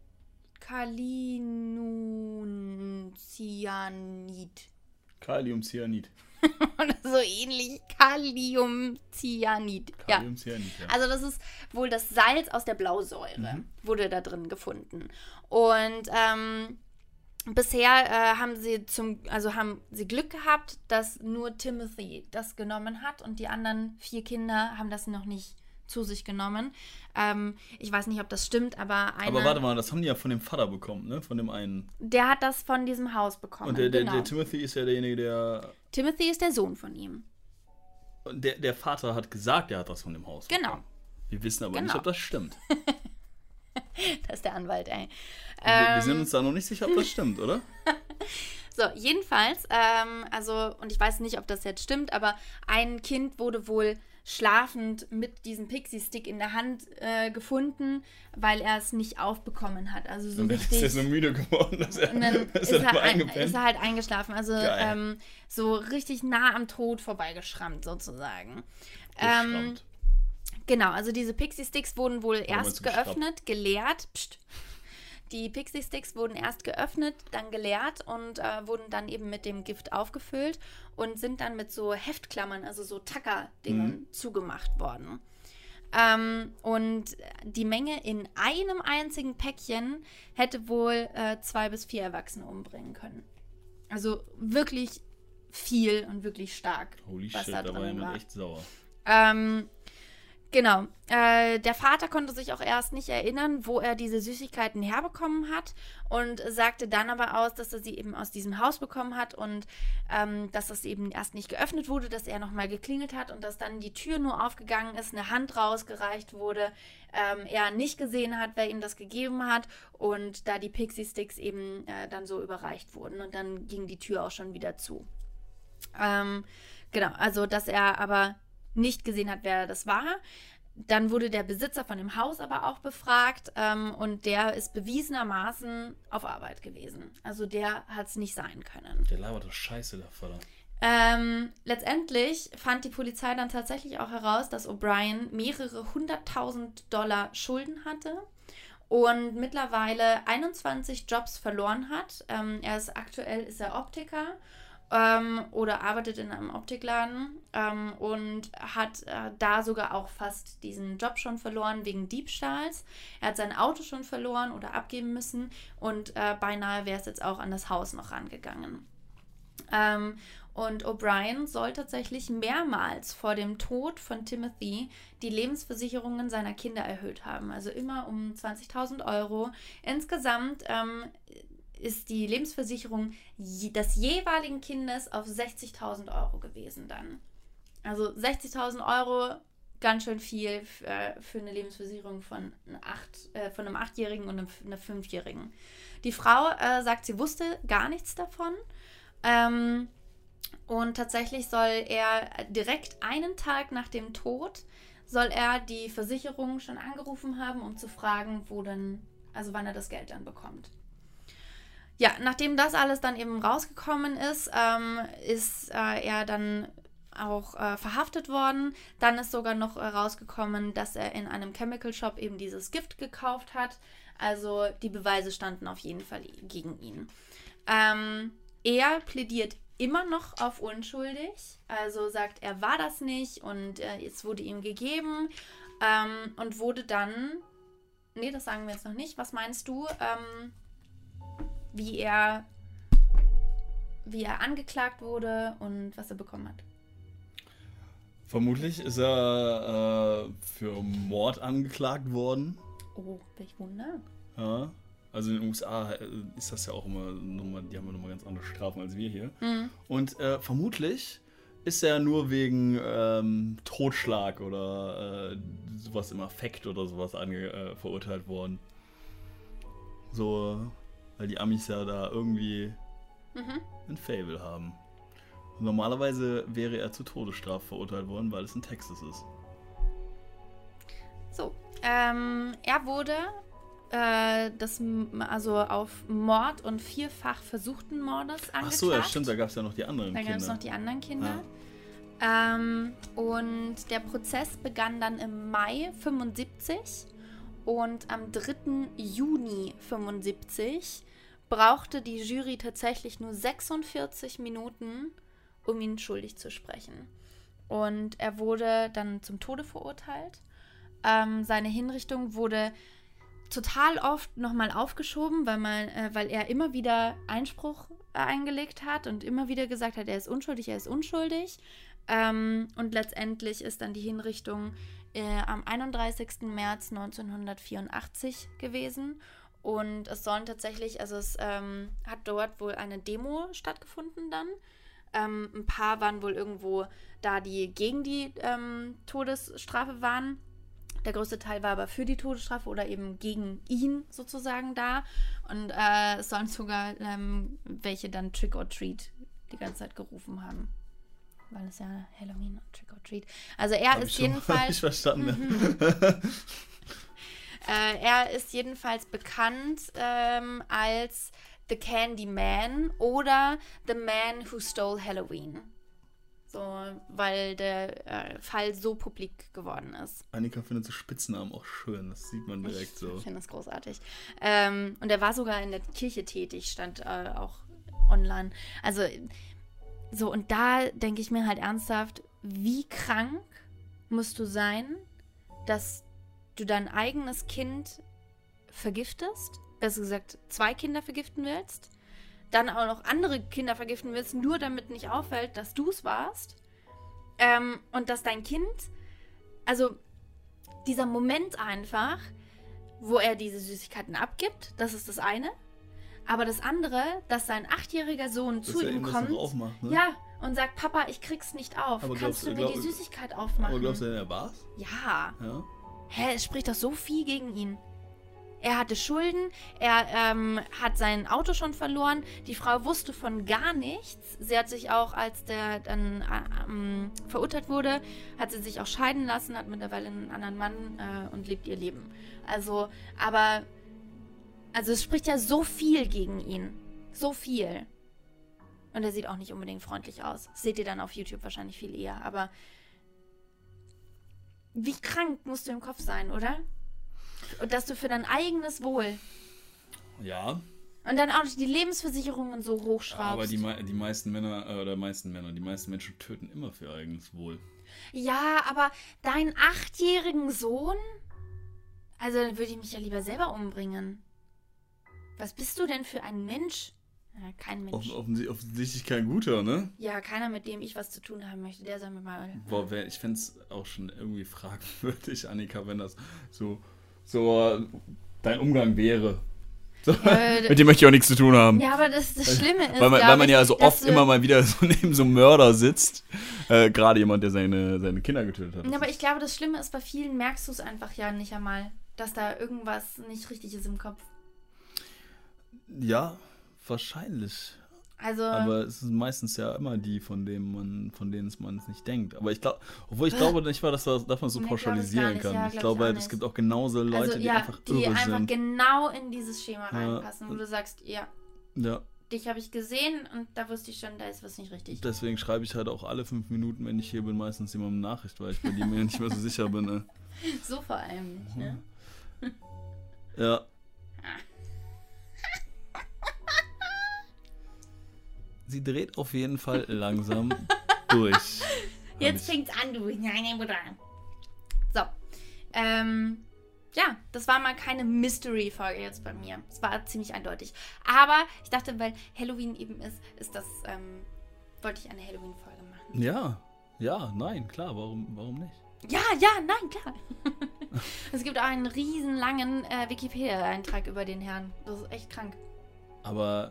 Kalinumcyanid. Kaliumcyanid. Oder so ähnlich. Kaliumcyanid. Ja. Kaliumcyanid, ja. Also das ist wohl das Salz aus der Blausäure, Mhm. wurde da drin gefunden. Und ähm, bisher äh, haben sie zum, also haben sie Glück gehabt, dass nur Timothy das genommen hat und die anderen vier Kinder haben das noch nicht zu sich genommen. Ähm, ich weiß nicht, ob das stimmt, aber einer... Aber warte mal, das haben die ja von dem Vater bekommen, ne? Von dem einen. Der hat das von diesem Haus bekommen. Und der, der, genau. der Timothy ist ja derjenige, der... Timothy ist der Sohn von ihm. Der, der Vater hat gesagt, er hat das von dem Haus Genau. bekommen. Wir wissen aber Genau. nicht, ob das stimmt. Das ist der Anwalt, ey. Wir, wir Ähm, sind uns da noch nicht sicher, ob das stimmt, oder? So, jedenfalls, ähm, also, und ich weiß nicht, ob das jetzt stimmt, aber ein Kind wurde wohl schlafend mit diesem Pixie-Stick in der Hand äh, gefunden, weil er es nicht aufbekommen hat. Also so Und dann richtig... ist er so müde geworden, dass er, Und dann dass ist er er, mal ein, eingepennt. ist er halt eingeschlafen. Also Geil. ähm, so richtig nah am Tod vorbeigeschrammt sozusagen. Ähm, Geschrammt. genau, also diese Pixie-Sticks wurden wohl meinst erst du geschraubt? geöffnet, geleert. Psst. Die Pixie-Sticks wurden erst geöffnet, dann geleert und äh, wurden dann eben mit dem Gift aufgefüllt und sind dann mit so Heftklammern, also so Tacker-Dingen, Mhm. zugemacht worden. Ähm, und die Menge in einem einzigen Päckchen hätte wohl äh, zwei bis vier Erwachsene umbringen können. Also wirklich viel und wirklich stark, Holy was shit, da da war drin jemand war. echt sauer. Ähm, genau. Äh, der Vater konnte sich auch erst nicht erinnern, wo er diese Süßigkeiten herbekommen hat und sagte dann aber aus, dass er sie eben aus diesem Haus bekommen hat und ähm, dass das eben erst nicht geöffnet wurde, dass er nochmal geklingelt hat und dass dann die Tür nur aufgegangen ist, eine Hand rausgereicht wurde, ähm, er nicht gesehen hat, wer ihm das gegeben hat und da die Pixie-Sticks eben äh, dann so überreicht wurden und dann ging die Tür auch schon wieder zu. Ähm, genau, also dass er aber nicht gesehen hat, wer das war. dann wurde der Besitzer von dem Haus aber auch befragt ähm, und der ist bewiesenermaßen auf Arbeit gewesen. Also der hat es nicht sein können. Der labert doch Scheiße, der Vater. Ähm, letztendlich fand die Polizei dann tatsächlich auch heraus, dass O'Brien mehrere hunderttausend Dollar Schulden hatte und mittlerweile einundzwanzig Jobs verloren hat. Ähm, er ist aktuell ist er Optiker ähm, oder arbeitet in einem Optikladen ähm, und hat äh, da sogar auch fast diesen Job schon verloren wegen Diebstahls. Er hat sein Auto schon verloren oder abgeben müssen und äh, beinahe wäre es jetzt auch an das Haus noch rangegangen. Ähm, Und O'Brien soll tatsächlich mehrmals vor dem Tod von Timothy die Lebensversicherungen seiner Kinder erhöht haben. Also immer um zwanzigtausend Euro. Insgesamt ähm, ist die Lebensversicherung des jeweiligen Kindes auf sechzigtausend Euro gewesen dann. Also sechzigtausend Euro, ganz schön viel für, für eine Lebensversicherung von, einem Acht, äh, von einem Achtjährigen und einem, einer Fünfjährigen. Die Frau äh, sagt, sie wusste gar nichts davon. Ähm, Und tatsächlich soll er direkt einen Tag nach dem Tod, soll er die Versicherung schon angerufen haben, um zu fragen, wo denn, also wann er das Geld dann bekommt. Ja, nachdem das alles dann eben rausgekommen ist, ähm, ist äh, er dann auch äh, verhaftet worden. Dann ist sogar noch äh, rausgekommen, dass er in einem Chemical Shop eben dieses Gift gekauft hat. Also die Beweise standen auf jeden Fall gegen ihn. Ähm, er plädiert immer noch auf unschuldig, also sagt, er war das nicht und äh, es wurde ihm gegeben ähm, und wurde dann, nee, das sagen wir jetzt noch nicht, was meinst du, ähm, wie er, wie er angeklagt wurde und was er bekommen hat? Vermutlich ist er äh, für Mord angeklagt worden. Oh, welch Wunder. Ja. Also in den U S A ist das ja auch immer, nochmal, die haben ja nochmal ganz andere Strafen als wir hier. Mhm. Und äh, vermutlich ist er nur wegen ähm, Totschlag oder äh, sowas im Affekt oder sowas ange, äh, verurteilt worden. So, weil die Amis ja da irgendwie mhm. ein Faible haben. Und normalerweise wäre er zur Todesstrafe verurteilt worden, weil es in Texas ist. So, ähm, er wurde Äh, das, also auf Mord und vierfach versuchten Mordes angeklagt. Ach so, ja stimmt, da gab es ja noch die anderen da Kinder. Da gab es noch die anderen Kinder. Ja. Ähm, und der Prozess begann dann im Mai fünfundsiebzig und am dritten Juni fünfundsiebzig brauchte die Jury tatsächlich nur sechsundvierzig Minuten, um ihn schuldig zu sprechen. Und er wurde dann zum Tode verurteilt. Ähm, seine Hinrichtung wurde total oft nochmal aufgeschoben, weil, man, äh, weil er immer wieder Einspruch äh, eingelegt hat und immer wieder gesagt hat, er ist unschuldig, er ist unschuldig. Ähm, und letztendlich ist dann die Hinrichtung äh, am einunddreißigsten März neunzehnhundertvierundachtzig gewesen. Und es sollen tatsächlich, also es ähm, hat dort wohl eine Demo stattgefunden dann. Ähm, ein paar waren wohl irgendwo da, die gegen die ähm, Todesstrafe waren. Der größte Teil war aber für die Todesstrafe oder eben gegen ihn sozusagen da. Und äh, es sollen sogar ähm, welche dann Trick or Treat die ganze Zeit gerufen haben. Weil es ja Halloween und Trick or Treat. Also er Hab ist ich jedenfalls... Hab ich verstanden. Mhm. äh, er ist jedenfalls bekannt ähm, als The Candy Man oder The Man Who Stole Halloween. So, weil der äh, Fall so publik geworden ist. Annika findet so Spitznamen auch schön, das sieht man direkt ich so. Ich finde das großartig. Ähm, und er war sogar in der Kirche tätig, stand äh, auch online. Also, so, und da denke ich mir halt ernsthaft, wie krank musst du sein, dass du dein eigenes Kind vergiftest? Besser gesagt, zwei Kinder vergiften willst? Dann auch noch andere Kinder vergiften willst, nur damit nicht auffällt, dass du es warst. Ähm, und dass dein Kind, also dieser Moment einfach, wo er diese Süßigkeiten abgibt, das ist das eine. Aber das andere, dass sein achtjähriger Sohn dass zu ihm kommt, aufmacht, ne? Ja, und sagt, Papa, ich krieg's nicht auf. Aber Kannst glaubst, du mir glaub, die Süßigkeit aufmachen? Aber glaubst du denn, er war's? Ja. ja. Hä, es spricht doch so viel gegen ihn. Er hatte Schulden, er ähm, hat sein Auto schon verloren, die Frau wusste von gar nichts. Sie hat sich auch, als der dann ähm, verurteilt wurde, hat sie sich auch scheiden lassen, hat mittlerweile einen anderen Mann äh, und lebt ihr Leben. Also, aber, also es spricht ja so viel gegen ihn. So viel. Und er sieht auch nicht unbedingt freundlich aus. Das seht ihr dann auf YouTube wahrscheinlich viel eher, aber wie krank musst du im Kopf sein, oder? Und dass du für dein eigenes Wohl. Ja. Und dann auch die Lebensversicherungen so hochschraubst. Aber die, die meisten Männer, äh, oder meisten Männer, die meisten Menschen töten immer für ihr eigenes Wohl. Ja, aber deinen achtjährigen Sohn? Also dann würde ich mich ja lieber selber umbringen. Was bist du denn für ein Mensch? Ja, kein Mensch. Offen, offensichtlich, offensichtlich kein guter, ne? Ja, keiner, mit dem ich was zu tun haben möchte. Der soll mir mal... Boah, wär, ich fände es auch schon irgendwie fragwürdig, Annika, wenn das so... so dein Umgang wäre. So, ja, mit dem möchte ich auch nichts zu tun haben. Ja, aber das, das Schlimme ist, weil man, weil man ich, ja so oft immer mal wieder so neben so einem Mörder sitzt. Äh, Gerade jemand, der seine, seine Kinder getötet hat. Ja, aber ich glaube, das Schlimme ist, bei vielen merkst du es einfach ja nicht einmal, dass da irgendwas nicht richtig ist im Kopf. Ja, wahrscheinlich. Also, aber es sind meistens ja immer die, von denen man, von denen man es nicht denkt. Aber ich glaube, obwohl ich glaube nicht mal, dass man das so nee, pauschalisieren ich kann. Ja, ich glaube, es gibt auch genauso Leute, also, die ja, einfach die irre einfach sind. genau in dieses Schema ja. reinpassen, wo du sagst, ja, ja. dich habe ich gesehen und da wusste ich schon, da ist was nicht richtig. Deswegen schreibe ich halt auch alle fünf Minuten, wenn ich hier bin, meistens jemandem eine Nachricht, weil ich bei mir nicht mehr so sicher bin. Ne? So vor allem nicht, ne? Ja. Sie dreht auf jeden Fall langsam durch. Jetzt fängt's an, du. So. Ähm, ja, das war mal keine Mystery-Folge jetzt bei mir. Es war ziemlich eindeutig. Aber ich dachte, weil Halloween eben ist, ist das, ähm, wollte ich eine Halloween-Folge machen. Ja, ja, nein, klar, warum, warum nicht? Ja, ja, nein, klar. Es gibt auch einen riesen langen äh, Wikipedia-Eintrag über den Herrn. Das ist echt krank. Aber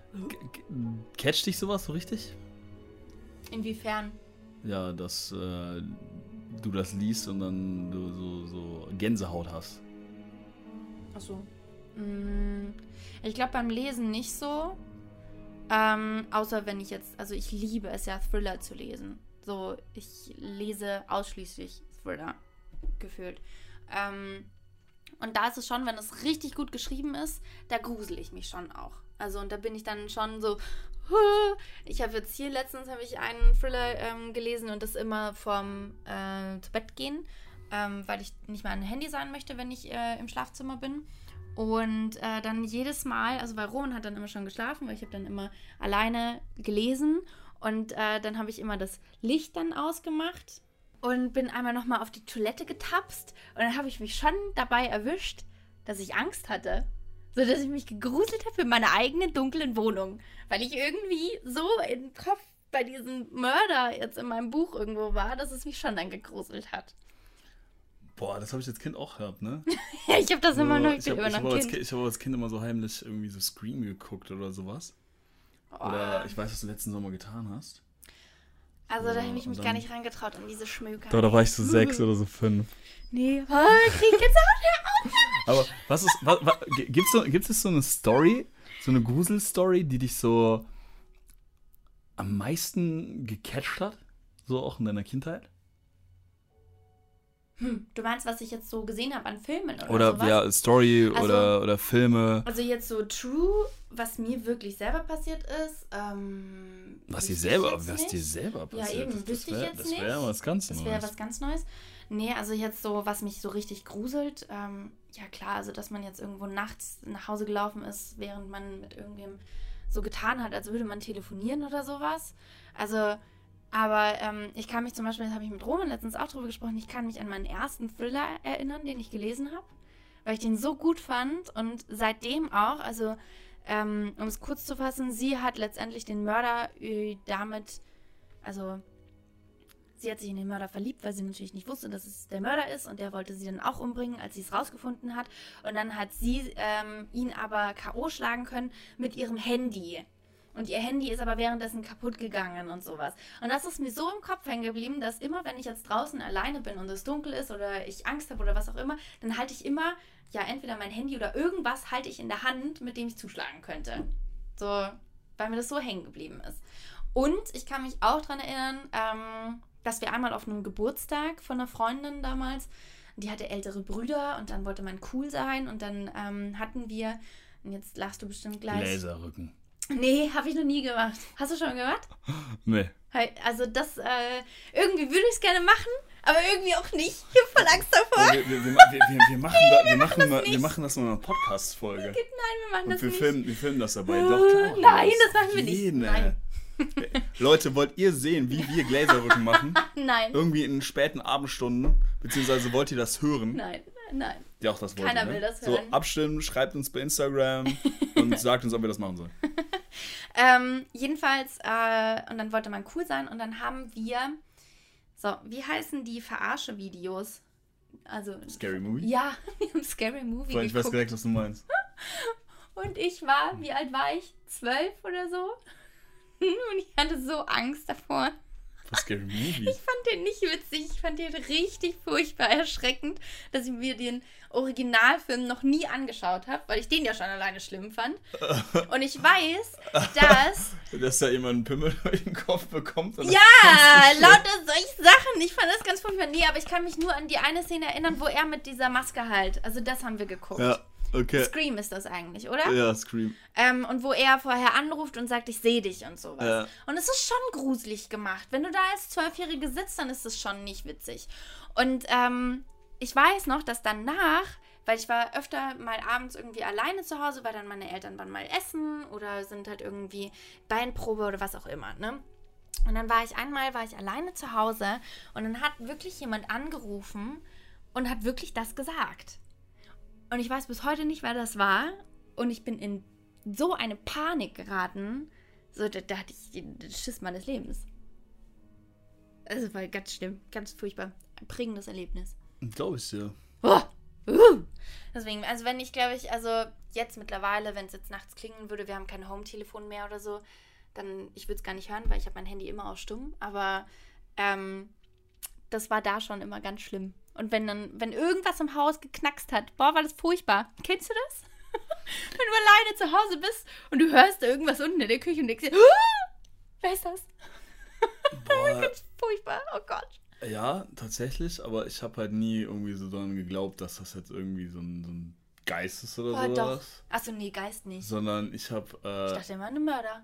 catcht dich sowas so richtig? Inwiefern? Ja, dass äh, du das liest und dann du so, so Gänsehaut hast. Ach so. Mm, ich glaube beim Lesen nicht so. Ähm, außer wenn ich jetzt, also ich liebe es ja, Thriller zu lesen. So, ich lese ausschließlich Thriller, gefühlt. Ähm, und da ist es schon, wenn es richtig gut geschrieben ist, da grusel ich mich schon auch. Also, und da bin ich dann schon so, huh. Ich habe jetzt hier letztens habe ich einen Thriller ähm, gelesen und das immer vorm äh, zu Bett gehen, ähm, weil ich nicht mehr an Handy sein möchte, wenn ich äh, im Schlafzimmer bin. Und äh, dann jedes Mal, also weil Roman hat dann immer schon geschlafen, weil ich habe dann immer alleine gelesen und äh, dann habe ich immer das Licht dann ausgemacht und bin einmal nochmal auf die Toilette getapst und dann habe ich mich schon dabei erwischt, dass ich Angst hatte. So, dass ich mich gegruselt habe für meine eigene dunklen Wohnung. Weil ich irgendwie so im Kopf bei diesem Mörder jetzt in meinem Buch irgendwo war, dass es mich schon dann gegruselt hat. Boah, das habe ich als Kind auch gehabt, ne? Ja, ich habe das so, immer noch ich hab, ich hab kind. Ich habe als Kind immer so heimlich irgendwie so Scream geguckt oder sowas. Oh. Oder ich weiß, was du letzten Sommer getan hast. Also so, da habe ich mich dann gar nicht reingetraut an diese Schmöker. Da, da war ich so sechs oder so fünf. Nee, oh, krieg ich jetzt auch nicht. Aber was ist, was, was, gibt's so, gibt es so eine Story, so eine Grusel-Story, die dich so am meisten gecatcht hat? So auch in deiner Kindheit? Hm, du meinst, was ich jetzt so gesehen habe an Filmen oder, oder sowas? Ja, Story also, oder, oder Filme. Also jetzt so True, was mir wirklich selber passiert ist. Ähm, was dir selber, was dir selber passiert Ja, eben, ist, wüsste wär, ich jetzt das nicht. Das wäre was ganz das Neues. Das wäre was ganz Neues. Nee, also jetzt so, was mich so richtig gruselt. Ähm, ja klar, also dass man jetzt irgendwo nachts nach Hause gelaufen ist, während man mit irgendwem so getan hat, als würde man telefonieren oder sowas. Also... Aber ähm, ich kann mich zum Beispiel, das habe ich mit Roman letztens auch drüber gesprochen, ich kann mich an meinen ersten Thriller erinnern, den ich gelesen habe, weil ich den so gut fand und seitdem auch, also ähm, um es kurz zu fassen, sie hat letztendlich den Mörder äh, damit, also sie hat sich in den Mörder verliebt, weil sie natürlich nicht wusste, dass es der Mörder ist und der wollte sie dann auch umbringen, als sie es rausgefunden hat und dann hat sie ähm, ihn aber K O schlagen können mit ihrem Handy. Und ihr Handy ist aber währenddessen kaputt gegangen und sowas. Und das ist mir so im Kopf hängen geblieben, dass immer, wenn ich jetzt draußen alleine bin und es dunkel ist oder ich Angst habe oder was auch immer, dann halte ich immer, ja, entweder mein Handy oder irgendwas halte ich in der Hand, mit dem ich zuschlagen könnte. So, weil mir das so hängen geblieben ist. Und ich kann mich auch daran erinnern, ähm, dass wir einmal auf einem Geburtstag von einer Freundin damals, die hatte ältere Brüder und dann wollte man cool sein und dann ähm, hatten wir, und jetzt lachst du bestimmt gleich. Laserrücken. Nee, habe ich noch nie gemacht. Hast du schon gemacht? Nee. Also das, äh, irgendwie würde ich es gerne machen, aber irgendwie auch nicht. Ich habe voll Angst davor. Wir, wir, wir, wir, wir, machen, da, wir, wir, machen, mal, wir machen das mal in einer Podcast-Folge. Nein, wir machen und das wir nicht. Filmen, wir filmen das dabei. Doch, klar, Nein, das, das machen wir nicht. Nein. Leute, wollt ihr sehen, wie wir Gläserrücken machen? Nein. Irgendwie in späten Abendstunden? Beziehungsweise wollt ihr das hören? Nein, nein. Ja, auch das wollt Keiner ihr, ne? will das So, hören. abstimmen, schreibt uns bei Instagram und sagt uns, ob wir das machen sollen. ähm, jedenfalls, äh, und dann wollte man cool sein und dann haben wir, so, wie heißen die Verarsche-Videos? Also, Scary Movie? Ja, wir haben Scary Movie Weil ich geguckt. weiß direkt, was du meinst. Und ich war, wie alt war ich? Zwölf oder so? Und ich hatte so Angst davor. Was Scary Movie? Ich fand den nicht witzig. Ich fand den richtig furchtbar erschreckend, dass ich mir den Originalfilm noch nie angeschaut habe, weil ich den ja schon alleine schlimm fand. Und ich weiß, dass... dass da jemand einen Pimmel durch den Kopf bekommt. Ja, lauter solche Sachen. Ich fand das ganz furchtbar. Nee, aber ich kann mich nur an die eine Szene erinnern, wo er mit dieser Maske halt... Also das haben wir geguckt. Ja. Okay. Scream ist das eigentlich, oder? Ja, Scream. Ähm, und wo er vorher anruft und sagt, ich sehe dich und sowas. Ja. Und es ist schon gruselig gemacht. Wenn du da als Zwölfjährige sitzt, dann ist es schon nicht witzig. Und ähm, ich weiß noch, dass danach, weil ich war öfter mal abends irgendwie alleine zu Hause, weil dann meine Eltern waren mal essen oder sind halt irgendwie Beinprobe oder was auch immer, ne? Und dann war ich einmal, war ich alleine zu Hause und dann hat wirklich jemand angerufen und hat wirklich das gesagt. Und ich weiß bis heute nicht, wer das war. Und ich bin in so eine Panik geraten. So, da, da hatte ich den Schiss meines Lebens. Also war ganz schlimm, ganz furchtbar. Ein prägendes Erlebnis. Glaube ich, ja. Oh, uh. Deswegen, also wenn ich, glaube ich, also jetzt mittlerweile, wenn es jetzt nachts klingeln würde, wir haben kein Home-Telefon mehr oder so, dann, ich würde es gar nicht hören, weil ich habe mein Handy immer auf stumm. Aber ähm, das war da schon immer ganz schlimm. Und wenn dann, wenn irgendwas im Haus geknackst hat, boah, war das furchtbar. Kennst du das? Wenn du alleine zu Hause bist und du hörst da irgendwas unten in der Küche und denkst dir, ah, wer ist das? Boah. Ganz furchtbar, oh Gott. Ja, tatsächlich, aber ich habe halt nie irgendwie so daran geglaubt, dass das jetzt irgendwie so ein, so ein Geist ist oder Boah, sowas. doch. Achso, nee, Geist nicht. Sondern ich habe... Äh, ich dachte immer, eine Mörder.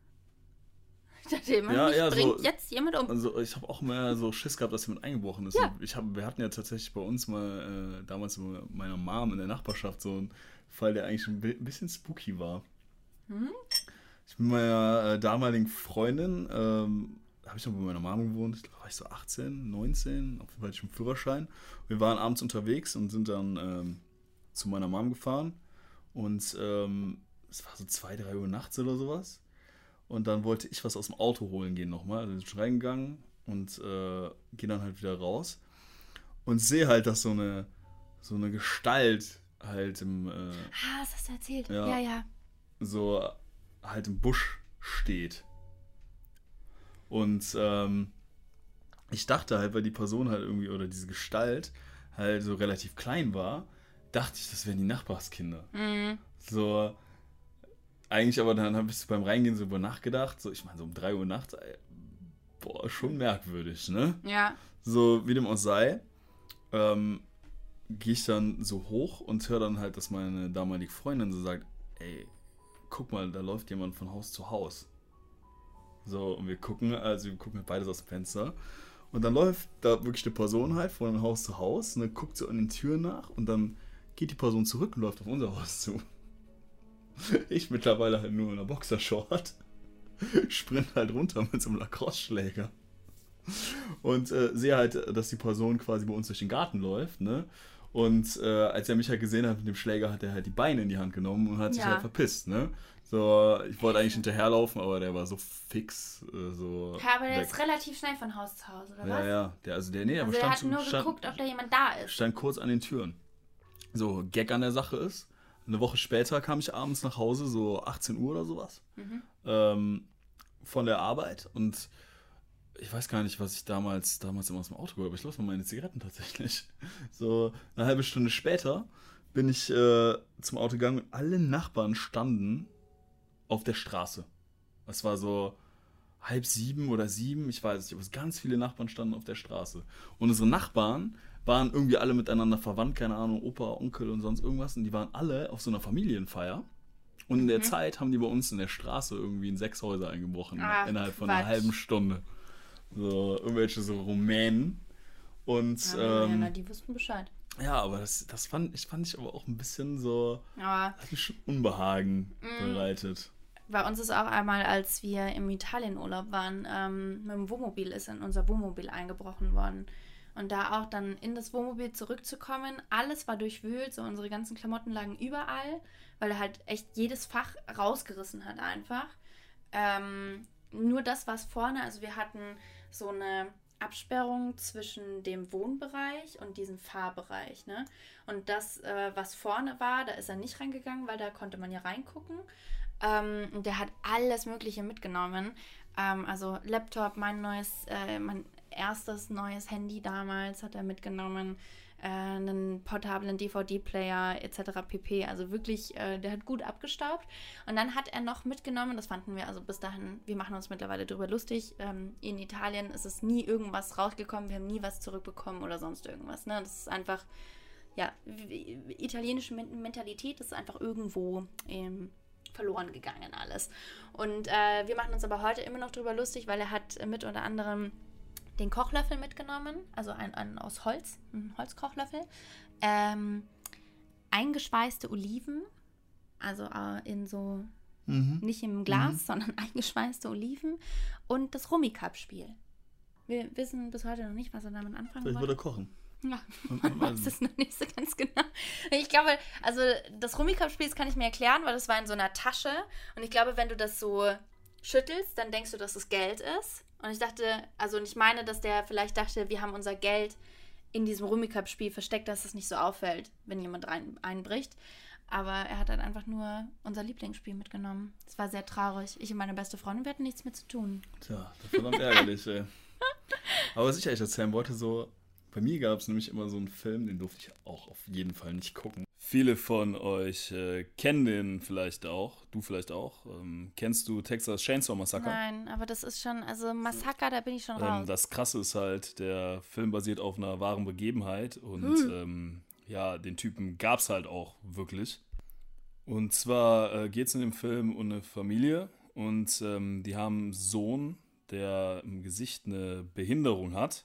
Ich dachte immer, ja, mich ja, bringt so, jetzt jemand um. Also ich habe auch mehr so Schiss gehabt, dass jemand eingebrochen ist. Ja. Ich hab, wir hatten ja tatsächlich bei uns mal, äh, damals mit meiner Mom in der Nachbarschaft so einen Fall, der eigentlich ein bisschen spooky war. Hm? Ich bin mit meiner äh, damaligen Freundin, ähm, habe ich noch bei meiner Mom gewohnt, ich glaube, war ich so achtzehn, neunzehn, auf jeden Fall hatte ich einen Führerschein. Wir waren abends unterwegs und sind dann ähm, zu meiner Mom gefahren und ähm, es war so zwei, drei Uhr nachts oder sowas. Und dann wollte ich was aus dem Auto holen gehen nochmal. Also bin ich reingegangen und äh, gehe dann halt wieder raus. Und sehe halt, dass so eine, so eine Gestalt halt im... Äh, ah, das hast du erzählt. Ja. ja, ja. So halt im Busch steht. Und ähm, ich dachte halt, weil die Person halt irgendwie, oder diese Gestalt halt so relativ klein war, dachte ich, das wären die Nachbarskinder. Mhm. So... Eigentlich aber dann habe ich beim Reingehen so über nachgedacht, so ich meine so um drei Uhr nachts, ey, boah, schon merkwürdig, ne? Ja. So wie dem auch sei, ähm, gehe ich dann so hoch und höre dann halt, dass meine damalige Freundin so sagt, ey, guck mal, da läuft jemand von Haus zu Haus. So, und wir gucken, also wir gucken halt beides aus dem Fenster. Und dann läuft da wirklich eine Person halt von Haus zu Haus und dann guckt sie an den Türen nach und dann geht die Person zurück und läuft auf unser Haus zu. Ich mittlerweile halt nur in einer Boxershort. Sprint halt runter mit so einem Lacrosse-Schläger. Und äh, sehe halt, dass die Person quasi bei uns durch den Garten läuft, ne? Und äh, als er mich halt gesehen hat mit dem Schläger, hat er halt die Beine in die Hand genommen und hat sich Ja. halt verpisst, ne? So, ich wollte eigentlich hinterherlaufen, aber der war so fix, äh, so Ja, aber der weg. ist relativ schnell von Haus zu Haus, oder Ja, was? ja, der, also der, nee, Also aber er stand, hat nur stand, geguckt, ob da jemand da ist. stand kurz an den Türen. So, Gag an der Sache ist, eine Woche später kam ich abends nach Hause, so achtzehn Uhr oder sowas, mhm. ähm, von der Arbeit. Und ich weiß gar nicht, was ich damals, damals immer aus dem Auto geholt habe. Ich glaube, es waren meine Zigaretten tatsächlich. So eine halbe Stunde später bin ich äh, zum Auto gegangen und alle Nachbarn standen auf der Straße. Es war so halb sieben oder sieben, ich weiß nicht, aber ganz viele Nachbarn standen auf der Straße. Und unsere Nachbarn waren irgendwie alle miteinander verwandt, keine Ahnung, Opa, Onkel und sonst irgendwas. Und die waren alle auf so einer Familienfeier. Und in der mhm. Zeit haben die bei uns in der Straße irgendwie in sechs Häuser eingebrochen. Ach, innerhalb von Quatsch. einer halben Stunde. So, irgendwelche so Rumänen. Und, ja, ähm, ja, die wussten Bescheid. Ja, aber das, das fand, ich, fand ich aber auch ein bisschen so, aber hat mich schon Unbehagen mm, bereitet. Bei uns ist auch einmal, als wir im Italienurlaub waren, ähm, mit dem Wohnmobil ist in unser Wohnmobil eingebrochen worden. Und da auch dann in das Wohnmobil zurückzukommen, alles war durchwühlt, so unsere ganzen Klamotten lagen überall, weil er halt echt jedes Fach rausgerissen hat einfach. Ähm, nur das, was vorne, also wir hatten so eine Absperrung zwischen dem Wohnbereich und diesem Fahrbereich, ne? Und das, äh, was vorne war, da ist er nicht reingegangen, weil da konnte man ja reingucken. Ähm, und der hat alles Mögliche mitgenommen. Ähm, also Laptop, mein neues, äh, mein erstes neues Handy damals hat er mitgenommen, äh, einen portablen D V D-Player et cetera pp. Also wirklich, äh, der hat gut abgestaubt. Und dann hat er noch mitgenommen, das fanden wir also bis dahin, wir machen uns mittlerweile drüber lustig, ähm, in Italien ist es nie irgendwas rausgekommen, wir haben nie was zurückbekommen oder sonst irgendwas. Ne? Das ist einfach, ja, italienische Mentalität ist einfach irgendwo ähm, verloren gegangen alles. Und äh, wir machen uns aber heute immer noch drüber lustig, weil er hat mit unter anderem den Kochlöffel mitgenommen, also ein, ein aus Holz, ein Holzkochlöffel, ähm, eingeschweißte Oliven, also äh, in so, mhm. nicht im Glas, mhm. sondern eingeschweißte Oliven und das Rummikub-Spiel. Wir wissen bis heute noch nicht, was er damit anfangen Vielleicht wollte. würde er kochen. Ja, man weiß es noch nicht so ganz genau. Ich glaube, also das Rummikub-Spiel, das kann ich mir erklären, weil das war in so einer Tasche und ich glaube, wenn du das so schüttelst, dann denkst du, dass es Geld ist. Und ich dachte, also und ich meine, dass der vielleicht dachte, wir haben unser Geld in diesem Rummikub-Spiel versteckt, dass es nicht so auffällt, wenn jemand rein einbricht. Aber er hat halt einfach nur unser Lieblingsspiel mitgenommen. Es war sehr traurig. Ich und meine beste Freundin, wir hatten nichts mehr zu tun. Tja, das war verdammt ärgerlich, ey. Aber was ich eigentlich erzählen wollte, so, bei mir gab es nämlich immer so einen Film, den durfte ich auch auf jeden Fall nicht gucken. Viele von euch äh, kennen den vielleicht auch, du vielleicht auch. Ähm, kennst du Texas Chainsaw Massacre? Nein, aber das ist schon, also Massaker, da bin ich schon raus. Ähm, das Krasse ist halt, der Film basiert auf einer wahren Begebenheit und hm. ähm, ja, den Typen gab es halt auch wirklich. Und zwar äh, geht es in dem Film um eine Familie und ähm, die haben einen Sohn, der im Gesicht eine Behinderung hat.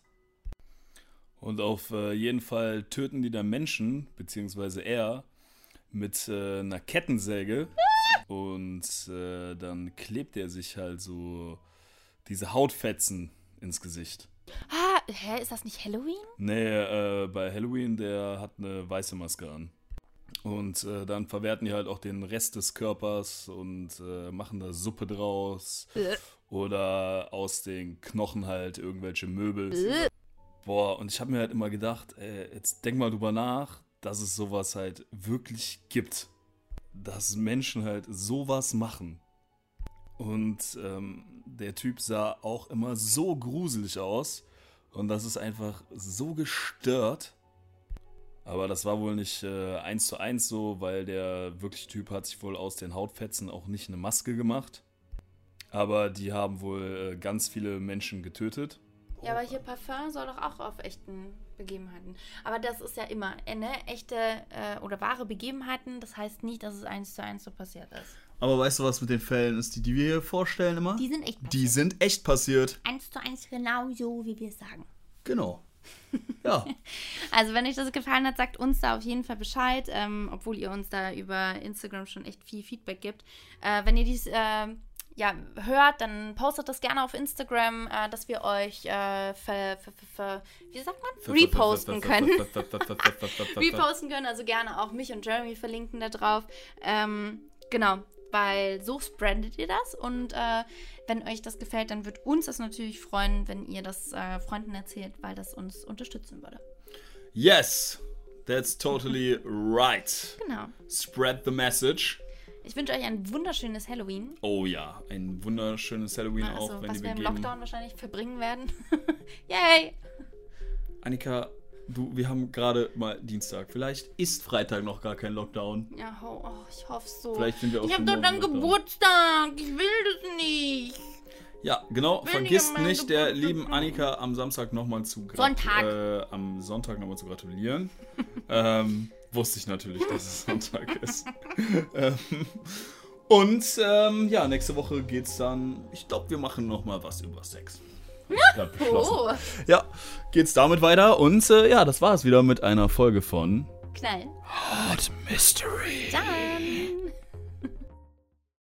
Und auf äh, jeden Fall töten die dann Menschen, beziehungsweise er, mit äh, einer Kettensäge. Und äh, dann klebt er sich halt so diese Hautfetzen ins Gesicht. Ah, hä, ist das nicht Halloween? Nee, äh, bei Halloween, der hat eine weiße Maske an. Und äh, dann verwerten die halt auch den Rest des Körpers und äh, machen da Suppe draus. Äh. Oder aus den Knochen halt irgendwelche Möbel. Äh. Boah, und ich habe mir halt immer gedacht, ey, jetzt denk mal drüber nach, dass es sowas halt wirklich gibt. Dass Menschen halt sowas machen. Und ähm, der Typ sah auch immer so gruselig aus. Und das ist einfach so gestört. Aber das war wohl nicht äh, eins zu eins so, weil der wirkliche Typ hat sich wohl aus den Hautfetzen auch nicht eine Maske gemacht. Aber die haben wohl äh, ganz viele Menschen getötet. Ja, aber hier Parfum soll doch auch auf echten Begebenheiten. Aber das ist ja immer, ne, echte äh, oder wahre Begebenheiten, das heißt nicht, dass es eins zu eins so passiert ist. Aber weißt du, was mit den Fällen ist, die, die wir hier vorstellen immer? Die sind echt passiert. Die sind echt passiert. Eins zu eins genau so, wie wir es sagen. Genau. Ja. Also wenn euch das gefallen hat, sagt uns da auf jeden Fall Bescheid, ähm, obwohl ihr uns da über Instagram schon echt viel Feedback gibt. Äh, wenn ihr dies äh, ja, hört, dann postet das gerne auf Instagram, äh, dass wir euch äh, ver, ver, ver, wie sagt man? reposten können. reposten können, also gerne auch mich und Jeremy verlinken da drauf. Ähm, genau, weil so spreadet ihr das und äh, wenn euch das gefällt, dann wird uns das natürlich freuen, wenn ihr das äh, Freunden erzählt, weil das uns unterstützen würde. Yes! That's totally right. Genau. Spread the message. Ich wünsche euch ein wunderschönes Halloween. Oh ja, ein wunderschönes Halloween also, auch, wenn was die wir im begeben. Lockdown wahrscheinlich verbringen werden. Yay! Annika, du, wir haben gerade mal Dienstag. Vielleicht ist Freitag noch gar kein Lockdown. Ja, oh, oh, ich hoffe so. Vielleicht sind wir auch ich habe schon doch dann morgen Geburtstag. Ich will das nicht. Ja, genau. Will Vergisst nicht nicht, der Geburtstag lieben haben. Annika am Samstag nochmal zu grat- Sonntag. Äh, am Sonntag nochmal zu gratulieren. ähm, wusste ich natürlich, dass es Sonntag ist. ähm, und ähm, ja, nächste Woche geht's dann. Ich glaube, wir machen nochmal was über Sex. Ja, Oh. ja, geht's damit weiter. Und äh, ja, das war es wieder mit einer Folge von Knall. Hot Mystery. Dann.